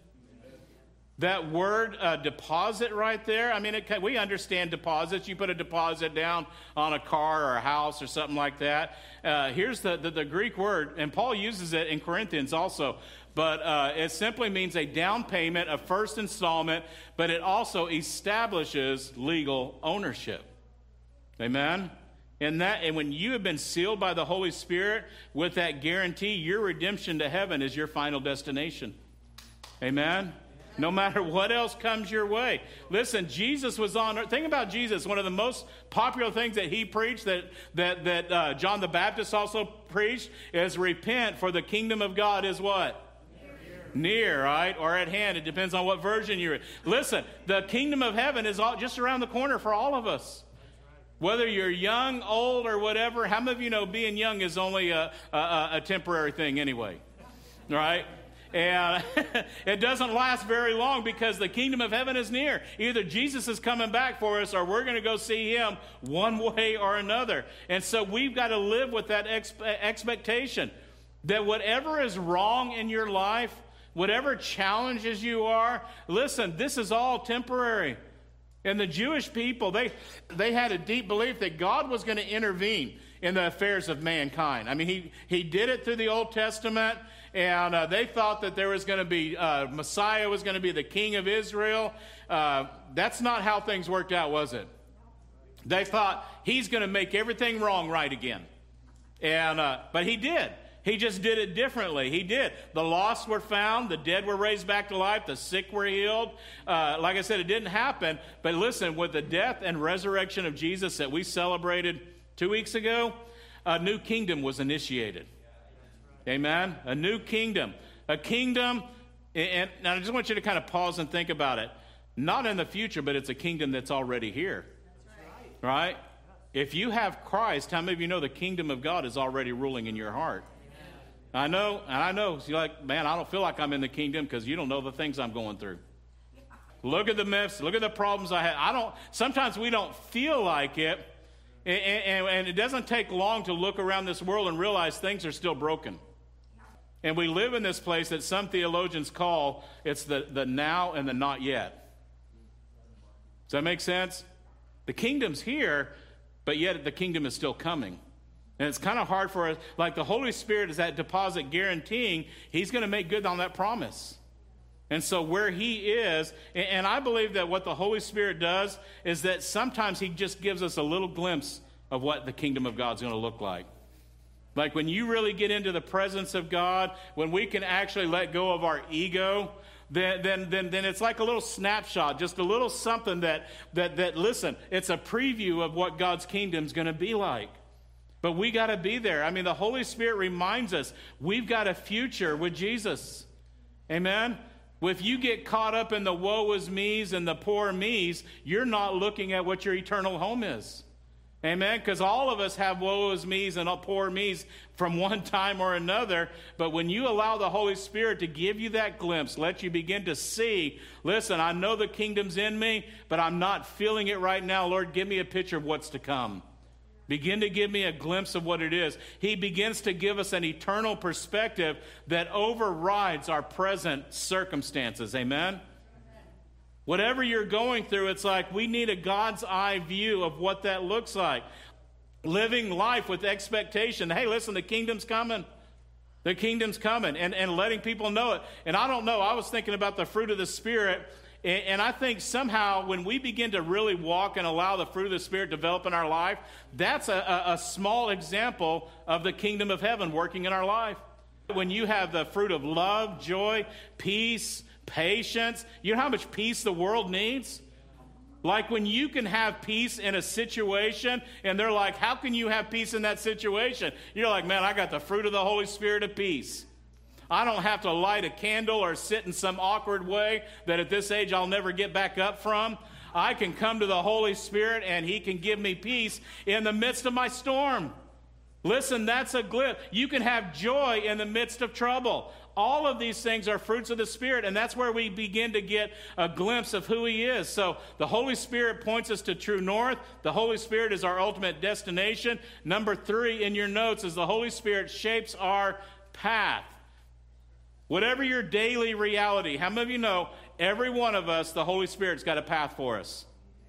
S1: That word uh, deposit right there, I mean, it, we understand deposits. You put a deposit down on a car or a house or something like that. Uh, here's the, the, the Greek word, and Paul uses it in Corinthians also, but uh, it simply means a down payment, a first installment, but it also establishes legal ownership. Amen? And that, and when you have been sealed by the Holy Spirit with that guarantee, your redemption to heaven is your final destination. Amen? No matter what else comes your way. Listen, Jesus was on earth. Think about Jesus. One of the most popular things that he preached, that that that uh, John the Baptist also preached, is repent, for the kingdom of God is what? Near, Near right? Or at hand. It depends on what version you're in. Listen, the kingdom of heaven is all, just around the corner for all of us. Whether you're young, old, or whatever, how many of you know being young is only a, a, a temporary thing anyway? Right? And it doesn't last very long because the kingdom of heaven is near. Either Jesus is coming back for us or we're going to go see him one way or another. And so we've got to live with that ex- expectation that whatever is wrong in your life, whatever challenges you are, listen, this is all temporary. And the Jewish people, they they had a deep belief that God was going to intervene in the affairs of mankind. I mean, he, he did it through the Old Testament, and uh, they thought that there was going to be, uh, Messiah was going to be the king of Israel. Uh, that's not how things worked out, was it? They thought he's going to make everything wrong right again. And uh, but he did. He just did it differently. He did. The lost were found. The dead were raised back to life. The sick were healed. Uh, like I said, it didn't happen. But listen, with the death and resurrection of Jesus that we celebrated two weeks ago, a new kingdom was initiated. Amen? A new kingdom. A kingdom, and, and I just want you to kind of pause and think about it. Not in the future, but it's a kingdom that's already here. Right? If you have Christ, how many of you know the kingdom of God is already ruling in your heart? I know, and I know, you're like, man, I don't feel like I'm in the kingdom because you don't know the things I'm going through. Look at the myths, look at the problems I have. I don't, sometimes we don't feel like it, and, and, and it doesn't take long to look around this world and realize things are still broken. And we live in this place that some theologians call, it's the, the now and the not yet. Does that make sense? The kingdom's here, but yet the kingdom is still coming. And it's kind of hard for us, like the Holy Spirit is that deposit guaranteeing he's going to make good on that promise. And so where he is, and I believe that what the Holy Spirit does is that sometimes he just gives us a little glimpse of what the kingdom of God's going to look like. Like when you really get into the presence of God, when we can actually let go of our ego, then then then, then it's like a little snapshot, just a little something that, that, that listen, it's a preview of what God's kingdom is going to be like. But we got to be there. I mean, the Holy Spirit reminds us we've got a future with Jesus. Amen? If you get caught up in the woe is me's and the poor me's, you're not looking at what your eternal home is. Amen? Because all of us have woe is me's and poor me's from one time or another. But when you allow the Holy Spirit to give you that glimpse, let you begin to see, listen, I know the kingdom's in me, but I'm not feeling it right now. Lord, give me a picture of what's to come. Begin to give me a glimpse of what it is. He begins to give us an eternal perspective that overrides our present circumstances. Amen? Whatever you're going through, it's like we need a God's eye view of what that looks like. Living life with expectation. Hey, listen, the kingdom's coming. The kingdom's coming. And, and letting people know it. And I don't know, I was thinking about the fruit of the Spirit. And, and I think somehow when we begin to really walk and allow the fruit of the Spirit to develop in our life, that's a, a, a small example of the kingdom of heaven working in our life. When you have the fruit of love, joy, peace, patience, you know how much peace the world needs? Like when you can have peace in a situation and they're like, how can you have peace in that situation? You're like, man, I got the fruit of the Holy Spirit of peace. I don't have to light a candle or sit in some awkward way that at this age I'll never get back up from. I can come to the Holy Spirit and He can give me peace in the midst of my storm. Listen, that's a glimpse. You can have joy in the midst of trouble. All of these things are fruits of the Spirit, and that's where we begin to get a glimpse of who He is. So the Holy Spirit points us to true north. The Holy Spirit is our ultimate destination. Number three in your notes is the Holy Spirit shapes our path. Whatever your daily reality, how many of you know every one of us, the Holy Spirit's got a path for us?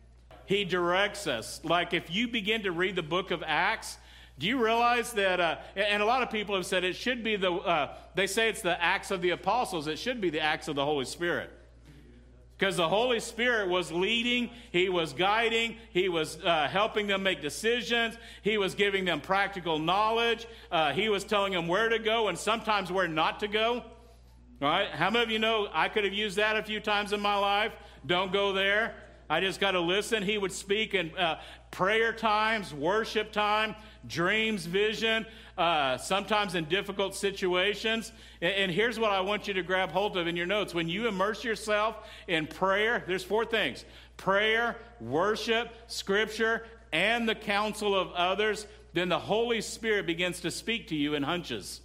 S1: He directs us. Like if you begin to read the book of Acts, do you realize that, uh, and a lot of people have said it should be the, uh, they say it's the Acts of the Apostles. It should be the Acts of the Holy Spirit. Because the Holy Spirit was leading, He was guiding, He was uh, helping them make decisions, He was giving them practical knowledge, uh, He was telling them where to go and sometimes where not to go. All right? How many of you know I could have used that a few times in my life? Don't go there. I just got to listen. He would speak in uh, prayer times, worship time, dreams, vision, uh, sometimes in difficult situations. And, and here's what I want you to grab hold of in your notes. When you immerse yourself in prayer, there's four things: prayer, worship, scripture, and the counsel of others. Then the Holy Spirit begins to speak to you in hunches.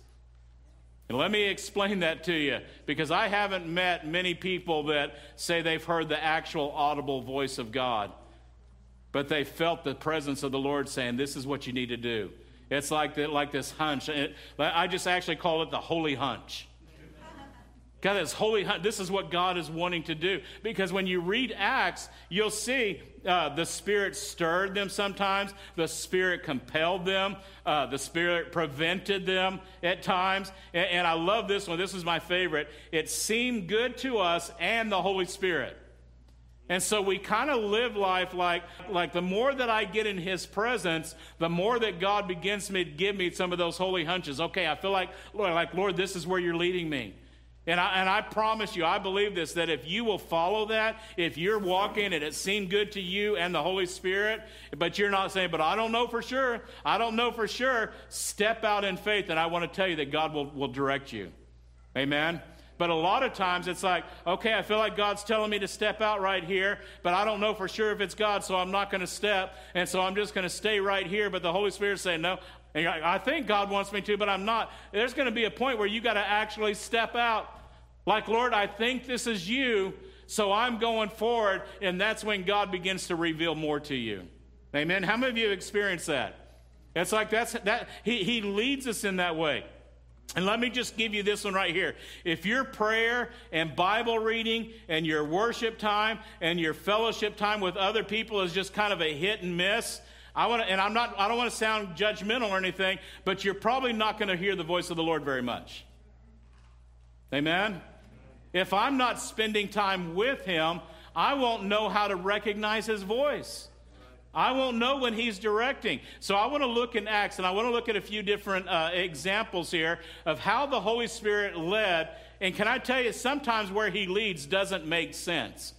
S1: And let me explain that to you, because I haven't met many people that say they've heard the actual audible voice of God, but they felt the presence of the Lord saying, this is what you need to do. It's like the, like this hunch. It, I just actually call it the holy hunch. God, this holy hunch, this is what God is wanting to do. Because when you read Acts, you'll see uh, the Spirit stirred them sometimes. The Spirit compelled them. Uh, the Spirit prevented them at times. And, and I love this one. This is my favorite. It seemed good to us and the Holy Spirit. And so we kind of live life like, like the more that I get in His presence, the more that God begins to give me some of those holy hunches. Okay, I feel like, Lord, like, Lord, this is where you're leading me. And I, and I promise you, I believe this, that if you will follow that, if you're walking and it seemed good to you and the Holy Spirit, but you're not saying, but I don't know for sure, I don't know for sure, step out in faith, and I want to tell you that God will, will direct you. Amen? But a lot of times it's like, okay, I feel like God's telling me to step out right here, but I don't know for sure if it's God, so I'm not going to step, and so I'm just going to stay right here, but the Holy Spirit's saying, no, and I think God wants me to, but I'm not. There's going to be a point where you got to actually step out. Like, Lord, I think this is you, so I'm going forward, and that's when God begins to reveal more to you. Amen? How many of you have experienced that? It's like that's that he, he leads us in that way. And let me just give you this one right here. If your prayer and Bible reading and your worship time and your fellowship time with other people is just kind of a hit and miss, I want to, and I'm not, I don't want to sound judgmental or anything, but you're probably not going to hear the voice of the Lord very much. Amen? If I'm not spending time with Him, I won't know how to recognize His voice. I won't know when He's directing. So I want to look in Acts, and I want to look at a few different uh, examples here of how the Holy Spirit led. And can I tell you, sometimes where He leads doesn't make sense.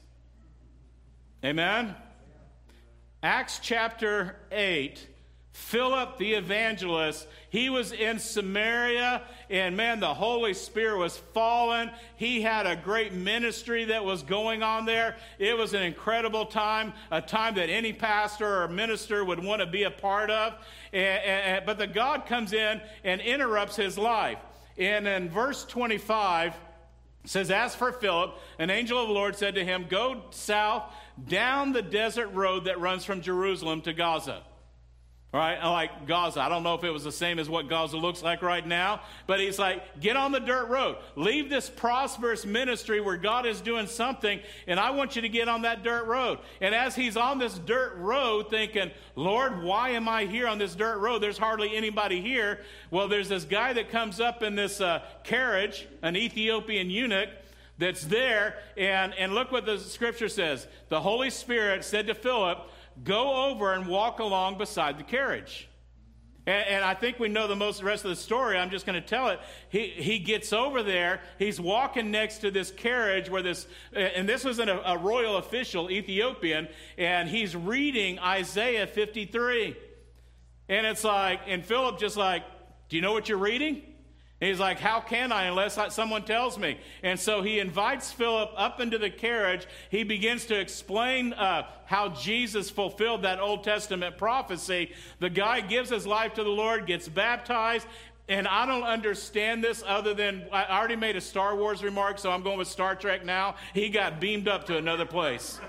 S1: Amen? Acts chapter eight. Philip the evangelist, he was in Samaria, and man, the Holy Spirit was falling. He had a great ministry that was going on there. It was an incredible time, a time that any pastor or minister would want to be a part of. And, and, but the God comes in and interrupts his life. And in verse twenty-five, it says, as for Philip, an angel of the Lord said to him, go south down the desert road that runs from Jerusalem to Gaza. All right, like Gaza. I don't know if it was the same as what Gaza looks like right now, but he's like, get on the dirt road. Leave this prosperous ministry where God is doing something, and I want you to get on that dirt road. And as he's on this dirt road thinking, Lord, why am I here on this dirt road? There's hardly anybody here. Well, there's this guy that comes up in this uh, carriage, an Ethiopian eunuch, that's there. And, and look what the scripture says. The Holy Spirit said to Philip, go over and walk along beside the carriage. And, and I think we know the most the rest of the story. I'm just going to tell it. He he gets over there. He's walking next to this carriage where this, and this was an, a royal official, Ethiopian, and he's reading Isaiah fifty-three. And it's like, and Philip just like, do you know what you're reading? And he's like, how can I unless I, someone tells me? And so he invites Philip up into the carriage. He begins to explain uh, how Jesus fulfilled that Old Testament prophecy. The guy gives his life to the Lord, gets baptized. And I don't understand this other than, I already made a Star Wars remark, so I'm going with Star Trek now. He got beamed up to another place.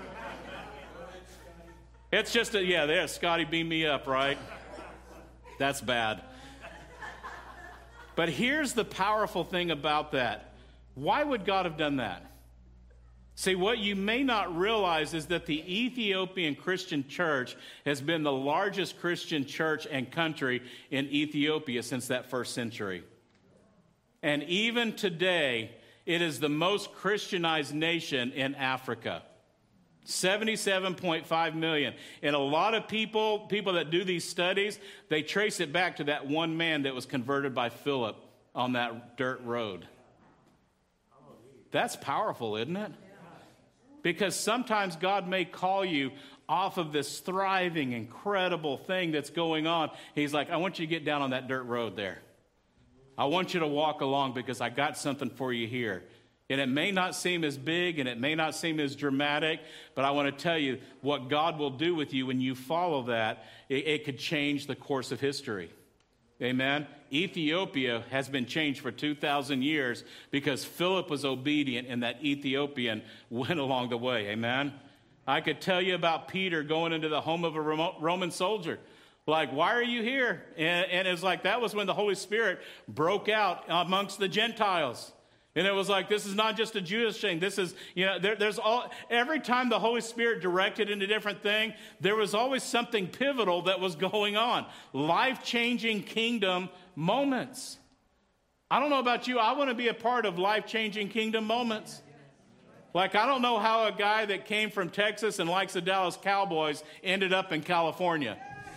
S1: It's just a, yeah, there, Scotty beamed me up, right? That's bad. But here's the powerful thing about that. Why would God have done that? See, what you may not realize is that the Ethiopian Christian church has been the largest Christian church and country in Ethiopia since that first century. And even today, it is the most Christianized nation in Africa. seventy-seven point five million. And a lot of people, people that do these studies, they trace it back to that one man that was converted by Philip on that dirt road. That's powerful, isn't it? Because sometimes God may call you off of this thriving, incredible thing that's going on. He's like, I want you to get down on that dirt road there. I want you to walk along because I got something for you here. And it may not seem as big and it may not seem as dramatic, but I want to tell you what God will do with you when you follow that. It, it could change the course of history. Amen? Ethiopia has been changed for two thousand years because Philip was obedient and that Ethiopian went along the way. Amen? I could tell you about Peter going into the home of a Roman soldier. Like, why are you here? And, and it's like that was when the Holy Spirit broke out amongst the Gentiles. And it was like, this is not just a Jewish thing. This is, you know, there, there's all, every time the Holy Spirit directed in a different thing, there was always something pivotal that was going on. Life-changing kingdom moments. I don't know about you. I want to be a part of life-changing kingdom moments. Like, I don't know how a guy that came from Texas and likes the Dallas Cowboys ended up in California.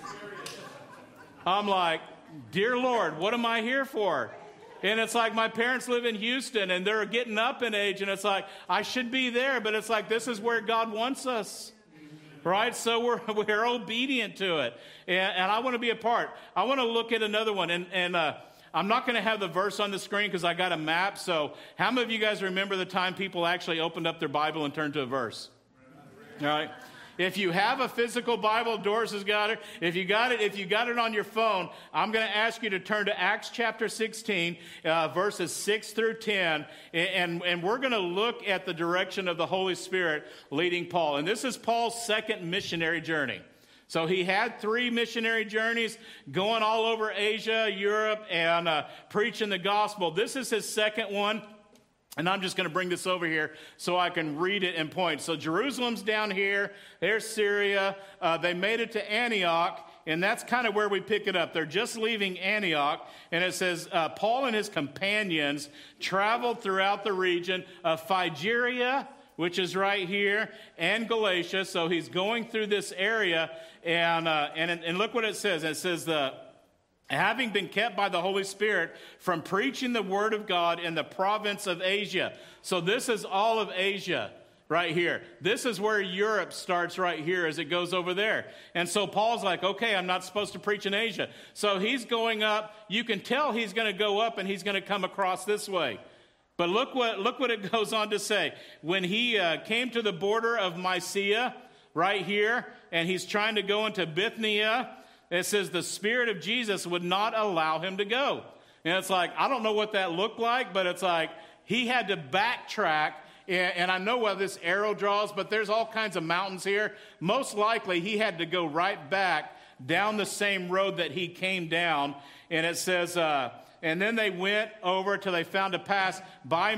S1: I'm like, dear Lord, what am I here for? And it's like my parents live in Houston and they're getting up in age and it's like, I should be there, but it's like, this is where God wants us, right? So we're, we're obedient to it. And, and I want to be a part. I want to look at another one. And, and uh, I'm not going to have the verse on the screen because I got a map. So how many of you guys remember the time people actually opened up their Bible and turned to a verse? All right. If you have a physical Bible, Doris has got it. If you got it, if you got it on your phone, I'm going to ask you to turn to Acts chapter sixteen, uh, verses six through ten, and, and we're going to look at the direction of the Holy Spirit leading Paul. And this is Paul's second missionary journey. So he had three missionary journeys going all over Asia, Europe, and uh, preaching the gospel. This is his second one. And I'm just going to bring this over here so I can read it and point. So Jerusalem's down here. There's Syria. Uh, they made it to Antioch, and that's kind of where we pick it up. They're just leaving Antioch, and it says, uh, Paul and his companions traveled throughout the region of Phrygia, which is right here, and Galatia. So he's going through this area, and uh, and, and look what it says. It says the... having been kept by the Holy Spirit from preaching the word of God in the province of Asia. So this is all of Asia right here. This is where Europe starts right here as it goes over there. And so Paul's like, okay, I'm not supposed to preach in Asia. So he's going up. You can tell he's going to go up and he's going to come across this way. But look what, look what it goes on to say. When he uh, came to the border of Mysia right here, and he's trying to go into Bithynia, it says the Spirit of Jesus would not allow him to go. And it's like, I don't know what that looked like, but it's like he had to backtrack. And I know where this arrow draws, but there's all kinds of mountains here. Most likely he had to go right back down the same road that he came down. And it says, uh, and then they went over till they found a pass by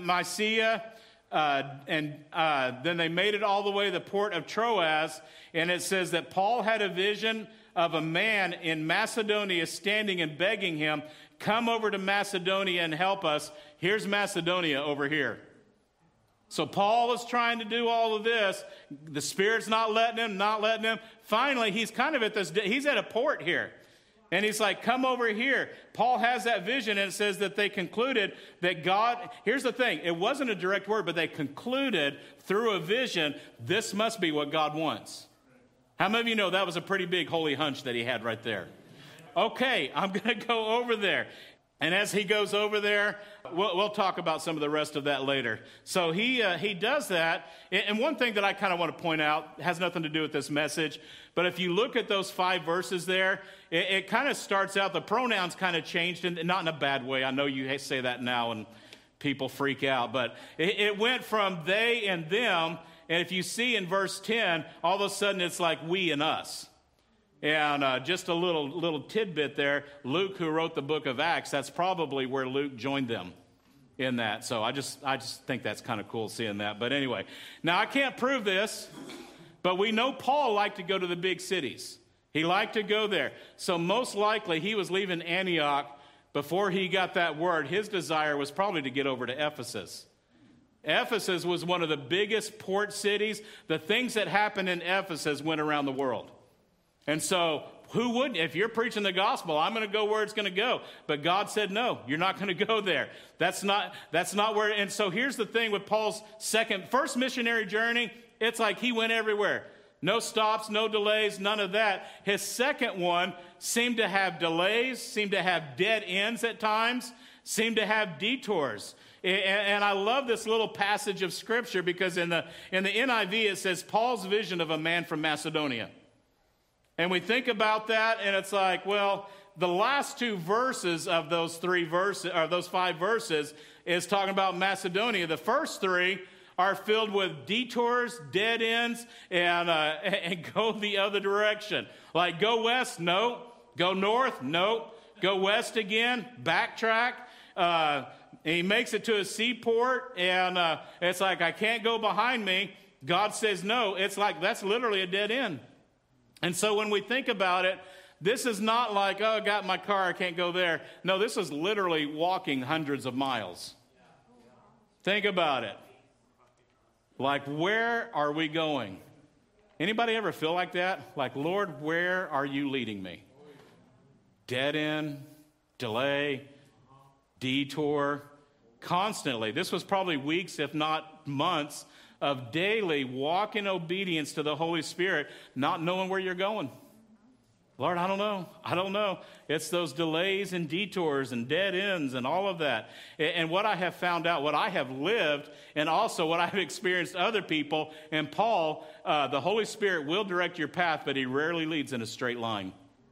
S1: Mysia. Uh, and uh, then they made it all the way to the port of Troas. And it says that Paul had a vision of a man in Macedonia standing and begging him, come over to Macedonia and help us. Here's Macedonia over here. So Paul is trying to do all of this. The Spirit's not letting him, not letting him. Finally, he's kind of at this, he's at a port here. And he's like, come over here. Paul has that vision, and it says that they concluded that God, here's the thing, it wasn't a direct word, but they concluded through a vision, this must be what God wants. How many of you know that was a pretty big holy hunch that he had right there? Okay, I'm going to go over there. And as he goes over there, we'll, we'll talk about some of the rest of that later. So he uh, he does that. And one thing that I kind of want to point out has nothing to do with this message. But if you look at those five verses there, it, it kind of starts out, the pronouns kind of changed, and not in a bad way. I know you say that now and people freak out. But it, it went from they and them. And if you see in verse ten, all of a sudden it's like we and us. And uh, just a little little tidbit there, Luke, who wrote the book of Acts, that's probably where Luke joined them in that. So I just I just think that's kind of cool seeing that. But anyway, now I can't prove this, but we know Paul liked to go to the big cities. He liked to go there. So most likely he was leaving Antioch before he got that word. His desire was probably to get over to Ephesus. Ephesus was one of the biggest port cities. The things that happened in Ephesus went around the world. And so, who wouldn't? If you're preaching the gospel, I'm going to go where it's going to go. But God said, no, you're not going to go there. That's not, that's not where, and so here's the thing with Paul's second, first missionary journey, it's like he went everywhere. No stops, no delays, none of that. His second one seemed to have delays, seemed to have dead ends at times, seemed to have detours. And I love this little passage of Scripture because in the, in the N I V it says, Paul's vision of a man from Macedonia. And we think about that, and it's like, well, the last two verses of those three verses, or those five verses, is talking about Macedonia. The first three are filled with detours, dead ends, and uh, and go the other direction. Like go west, no. Go north, no. Go west again, backtrack. Uh, and he makes it to a seaport, and uh, it's like, I can't go behind me. God says no. It's like, that's literally a dead end. And so when we think about it, this is not like, oh, I got my car, I can't go there. No, this is literally walking hundreds of miles. Think about it. Like, where are we going? Anybody ever feel like that? Like, Lord, where are you leading me? Dead end, delay, detour, constantly. This was probably weeks, if not months, of daily walk in obedience to the Holy Spirit, not knowing where you're going. Lord, I don't know. I don't know. It's those delays and detours and dead ends and all of that. And what I have found out, what I have lived, and also what I've experienced other people, and Paul, uh, the Holy Spirit will direct your path, but he rarely leads in a straight line.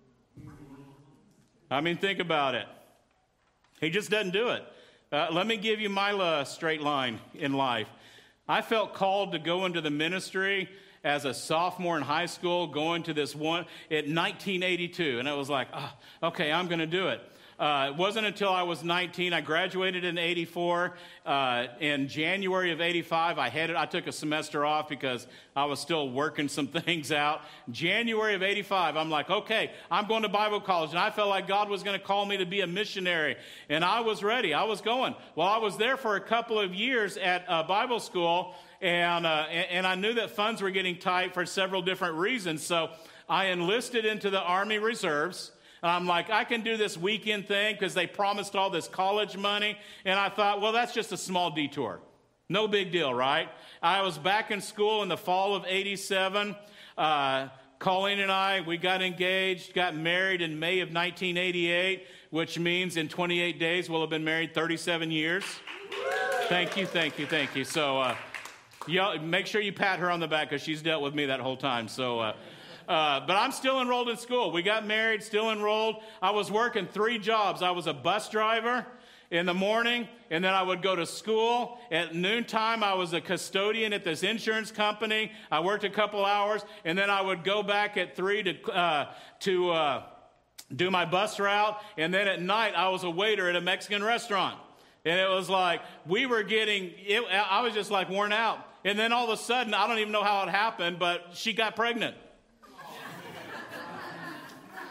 S1: I mean, think about it. He just doesn't do it. Uh, let me give you my uh, straight line in life. I felt called to go into the ministry as a sophomore in high school, going to this one in nineteen eighty-two. And I was like, oh, okay, I'm going to do it. Uh, it wasn't until I was nineteen. I graduated in eighty-four. Uh, in January of eighty-five, I headed. I took a semester off because I was still working some things out. January of eighty-five, I'm like, okay, I'm going to Bible college. And I felt like God was going to call me to be a missionary. And I was ready. I was going. Well, I was there for a couple of years at uh, Bible school. And, uh, and I knew that funds were getting tight for several different reasons. So I enlisted into the Army Reserves. And I'm like, I can do this weekend thing because they promised all this college money. And I thought, well, that's just a small detour. No big deal, right? I was back in school in the fall of eighty-seven. Uh, Colleen and I, we got engaged, got married in May of nineteen eighty-eight, which means in twenty-eight days we'll have been married thirty-seven years. Thank you, thank you, thank you. So uh, you make sure you pat her on the back because she's dealt with me that whole time. So... Uh, Uh, but I'm still enrolled in school. We got married, still enrolled. I was working three jobs. I was a bus driver in the morning, and then I would go to school. At noontime, I was a custodian at this insurance company. I worked a couple hours, and then I would go back at three to uh, to uh, do my bus route. And then at night, I was a waiter at a Mexican restaurant. And it was like, we were getting, it, I was just like worn out. And then all of a sudden, I don't even know how it happened, but she got pregnant.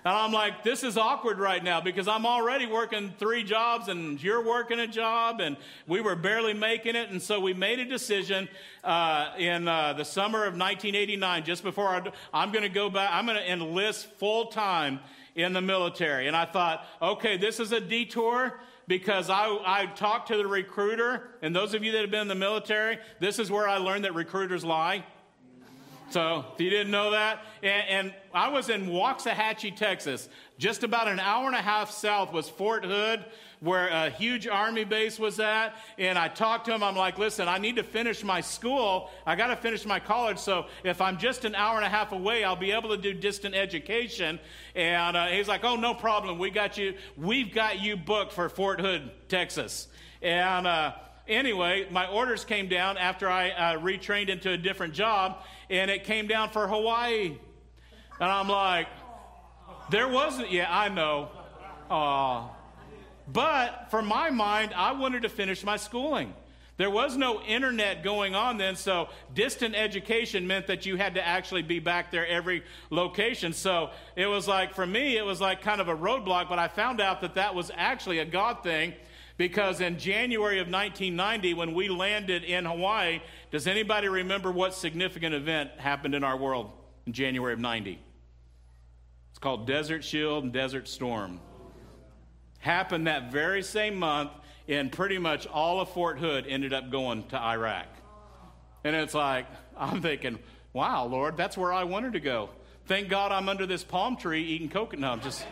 S1: And I'm like, this is awkward right now because I'm already working three jobs and you're working a job and we were barely making it. And so we made a decision uh, in uh, the summer of nineteen eighty-nine, just before I, I'm going to go back, I'm going to enlist full time in the military. And I thought, okay, this is a detour because I, I talked to the recruiter. And those of you that have been in the military, this is where I learned that recruiters lie. So, if you didn't know that, and, and I was in Waxahachie, Texas. Just about an hour and a half south was Fort Hood, where a huge army base was at. And I talked to him. I'm like, listen, I need to finish my school. I got to finish my college. So, if I'm just an hour and a half away, I'll be able to do distant education. And uh, he's like, oh, no problem. We got you. We've got you booked for Fort Hood, Texas. And uh, Anyway, my orders came down after I uh, retrained into a different job, and it came down for Hawaii. And I'm like, there wasn't, yeah, I know. Aw. But for my mind, I wanted to finish my schooling. There was no internet going on then, so distant education meant that you had to actually be back there every location. So it was like, for me, it was like kind of a roadblock, but I found out that that was actually a God thing. Because in January of nineteen ninety, when we landed in Hawaii, does anybody remember what significant event happened in our world in January of ninety? It's called Desert Shield and Desert Storm. Happened that very same month, and pretty much all of Fort Hood ended up going to Iraq. And it's like, I'm thinking, wow, Lord, that's where I wanted to go. Thank God I'm under this palm tree eating coconut. No, I'm just...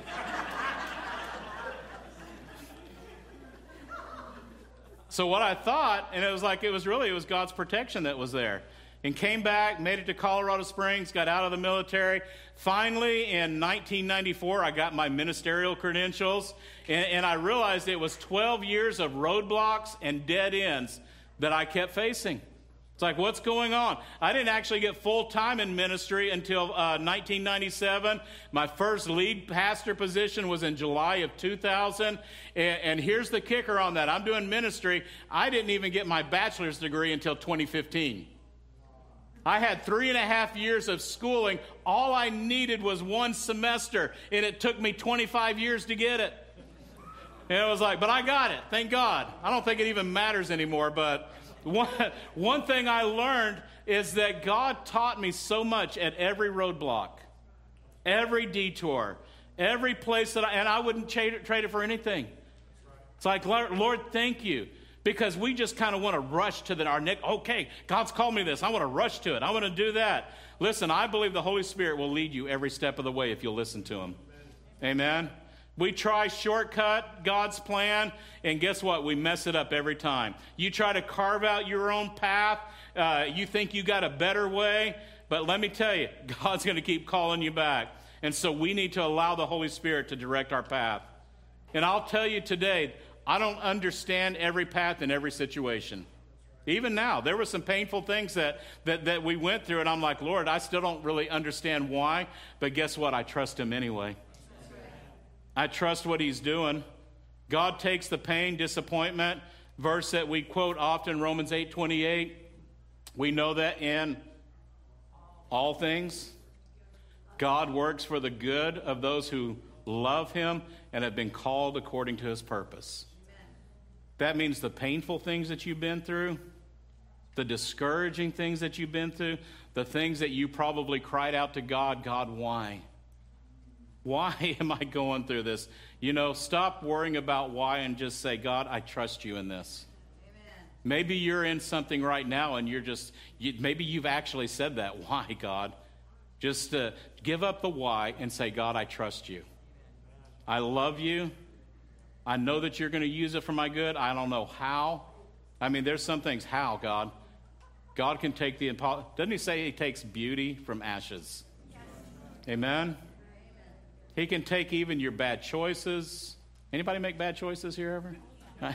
S1: So what I thought, and it was like, it was really, it was God's protection that was there. And came back, made it to Colorado Springs, got out of the military. Finally, in nineteen ninety-four, I got my ministerial credentials. And, and I realized it was twelve years of roadblocks and dead ends that I kept facing. It's like, what's going on? I didn't actually get full-time in ministry until uh, nineteen ninety-seven. My first lead pastor position was in July of two thousand. And, and here's the kicker on that. I'm doing ministry. I didn't even get my bachelor's degree until twenty fifteen. I had three and a half years of schooling. All I needed was one semester, and it took me twenty-five years to get it. And it was like, but I got it. Thank God. I don't think it even matters anymore, but... One, one thing I learned is that God taught me so much at every roadblock, every detour, every place that I, and I wouldn't trade it, trade it for anything. It's like, Lord, Lord, thank you. Because we just kind of want to rush to the, our next, okay, God's called me this. I want to rush to it. I want to do that. Listen, I believe the Holy Spirit will lead you every step of the way if you'll listen to Him. Amen. Amen. We try shortcut God's plan, and guess what? We mess it up every time. You try to carve out your own path. Uh, you think you got a better way, but let me tell you, God's going to keep calling you back. And so we need to allow the Holy Spirit to direct our path. And I'll tell you today, I don't understand every path in every situation. Even now, there were some painful things that, that, that we went through, and I'm like, Lord, I still don't really understand why, but guess what? I trust Him anyway. I trust what He's doing. God takes the pain, disappointment, verse that we quote often, Romans eight twenty-eight. We know that in all things, God works for the good of those who love Him and have been called according to His purpose. That means the painful things that you've been through, the discouraging things that you've been through, the things that you probably cried out to God, God, why? Why am I going through this? You know, stop worrying about why and just say, God, I trust you in this. Amen. Maybe you're in something right now and you're just, you, maybe you've actually said that. Why, God? Just uh, give up the why and say, God, I trust you. I love you. I know that you're going to use it for my good. I don't know how. I mean, there's some things. How, God? God can take the, doesn't He say He takes beauty from ashes? Yes. Amen? He can take even your bad choices. Anybody make bad choices here ever?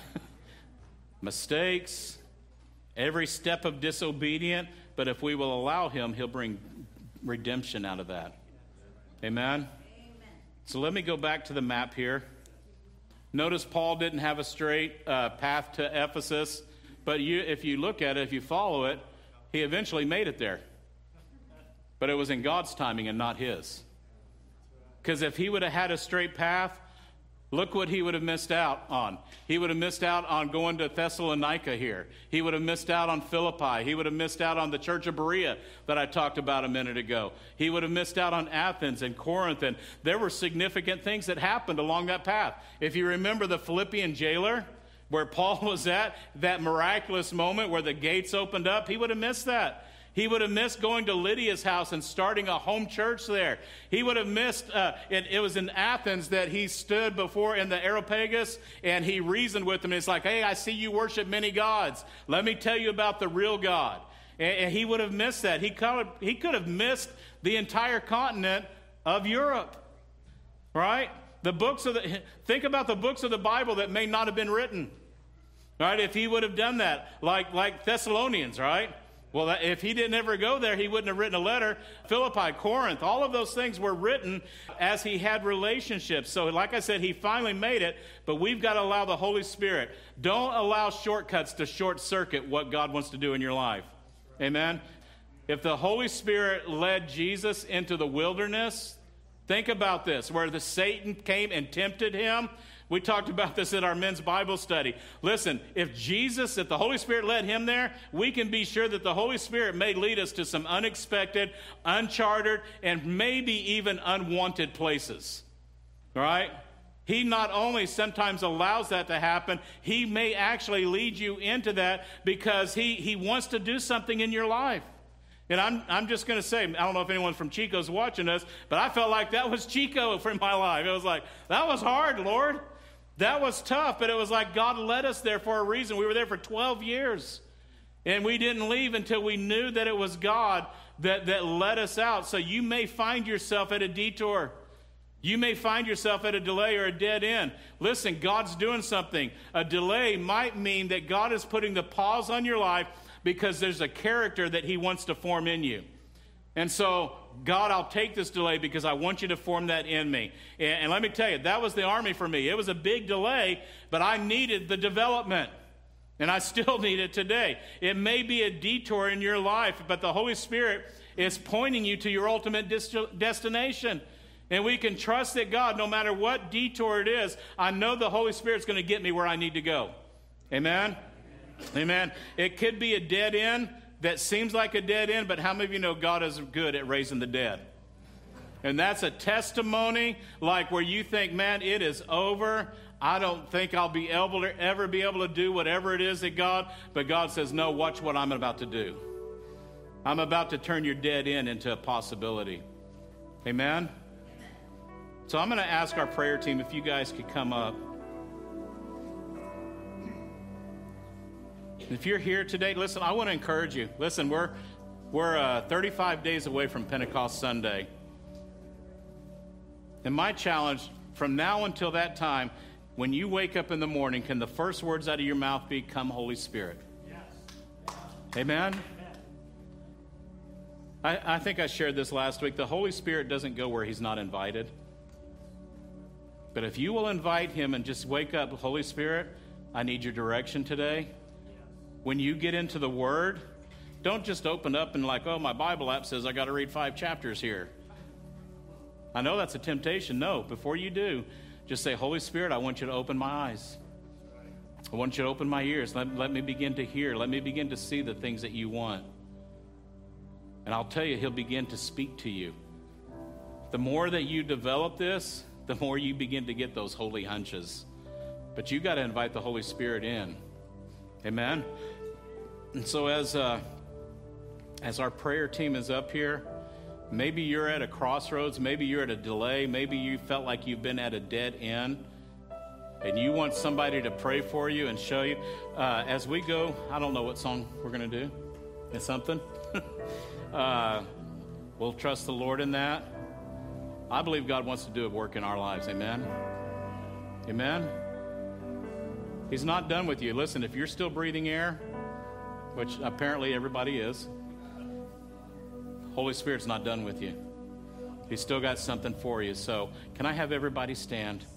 S1: Mistakes, every step of disobedient. But if we will allow Him, He'll bring redemption out of that. Amen? Amen. So let me go back to the map here. Notice Paul didn't have a straight uh, path to Ephesus. But you, if you look at it, if you follow it, he eventually made it there. But it was in God's timing and not his. Because if he would have had a straight path, look what he would have missed out on. He would have missed out on going to Thessalonica here. He would have missed out on Philippi. He would have missed out on the church of Berea that I talked about a minute ago. He would have missed out on Athens and Corinth. And there were significant things that happened along that path. If you remember the Philippian jailer, where Paul was at, that miraculous moment where the gates opened up, he would have missed that. He would have missed going to Lydia's house and starting a home church there. He would have missed, uh, it, it was in Athens that he stood before in the Areopagus and he reasoned with them. It's like, hey, I see you worship many gods. Let me tell you about the real God. And, and he would have missed that. He could, have, he could have missed the entire continent of Europe, right? The books of the, think about the books of the Bible that may not have been written, right? If he would have done that, like, like Thessalonians, right? Well, if he didn't ever go there, he wouldn't have written a letter. Philippi, Corinth, all of those things were written as he had relationships. So like I said, he finally made it, but we've got to allow the Holy Spirit. Don't allow shortcuts to short circuit what God wants to do in your life. Amen? If the Holy Spirit led Jesus into the wilderness, think about this, where the Satan came and tempted him. We talked about this at our men's Bible study. Listen, if Jesus, if the Holy Spirit led him there, we can be sure that the Holy Spirit may lead us to some unexpected, uncharted, and maybe even unwanted places. All right? He not only sometimes allows that to happen, he may actually lead you into that because he, he wants to do something in your life. And I'm I'm just going to say, I don't know if anyone from Chico's watching us, but I felt like that was Chico for my life. It was like, that was hard, Lord. That was tough, but it was like God led us there for a reason. We were there for twelve years, and we didn't leave until we knew that it was God that, that led us out. So you may find yourself at a detour. You may find yourself at a delay or a dead end. Listen, God's doing something. A delay might mean that God is putting the pause on your life because there's a character that he wants to form in you. And so, God, I'll take this delay because I want you to form that in me. And, and let me tell you, that was the army for me. It was a big delay, but I needed the development. And I still need it today. It may be a detour in your life, but the Holy Spirit is pointing you to your ultimate dis- destination. And we can trust that God, no matter what detour it is, I know the Holy Spirit's going to get me where I need to go. Amen? Amen. It could be a dead end that seems like a dead end, but how many of you know God is good at raising the dead? And that's a testimony like where you think, man, it is over. I don't think I'll be able to ever be able to do whatever it is that God, but God says, no, watch what I'm about to do. I'm about to turn your dead end into a possibility. Amen? So I'm going to ask our prayer team if you guys could come up. If you're here today, listen, I want to encourage you. Listen, we're we're uh, thirty-five days away from Pentecost Sunday. And my challenge from now until that time, when you wake up in the morning, can the first words out of your mouth be, come Holy Spirit? Yes. Amen? Amen. I, I think I shared this last week. The Holy Spirit doesn't go where he's not invited. But if you will invite him and just wake up, Holy Spirit, I need your direction today. When you get into the Word, don't just open up and like, oh, my Bible app says I got to read five chapters here. I know that's a temptation. No, before you do, just say, Holy Spirit, I want you to open my eyes. I want you to open my ears. Let, let me begin to hear. Let me begin to see the things that you want. And I'll tell you, he'll begin to speak to you. The more that you develop this, the more you begin to get those holy hunches. But you got to invite the Holy Spirit in. Amen? And so as uh, as our prayer team is up here, maybe you're at a crossroads, maybe you're at a delay, maybe you felt like you've been at a dead end, and you want somebody to pray for you and show you. Uh, as we go, I don't know what song we're going to do. It's something. uh, we'll trust the Lord in that. I believe God wants to do a work in our lives. Amen? Amen? He's not done with you. Listen, if you're still breathing air, which apparently everybody is, Holy Spirit's not done with you. He's still got something for you. So can I have everybody stand?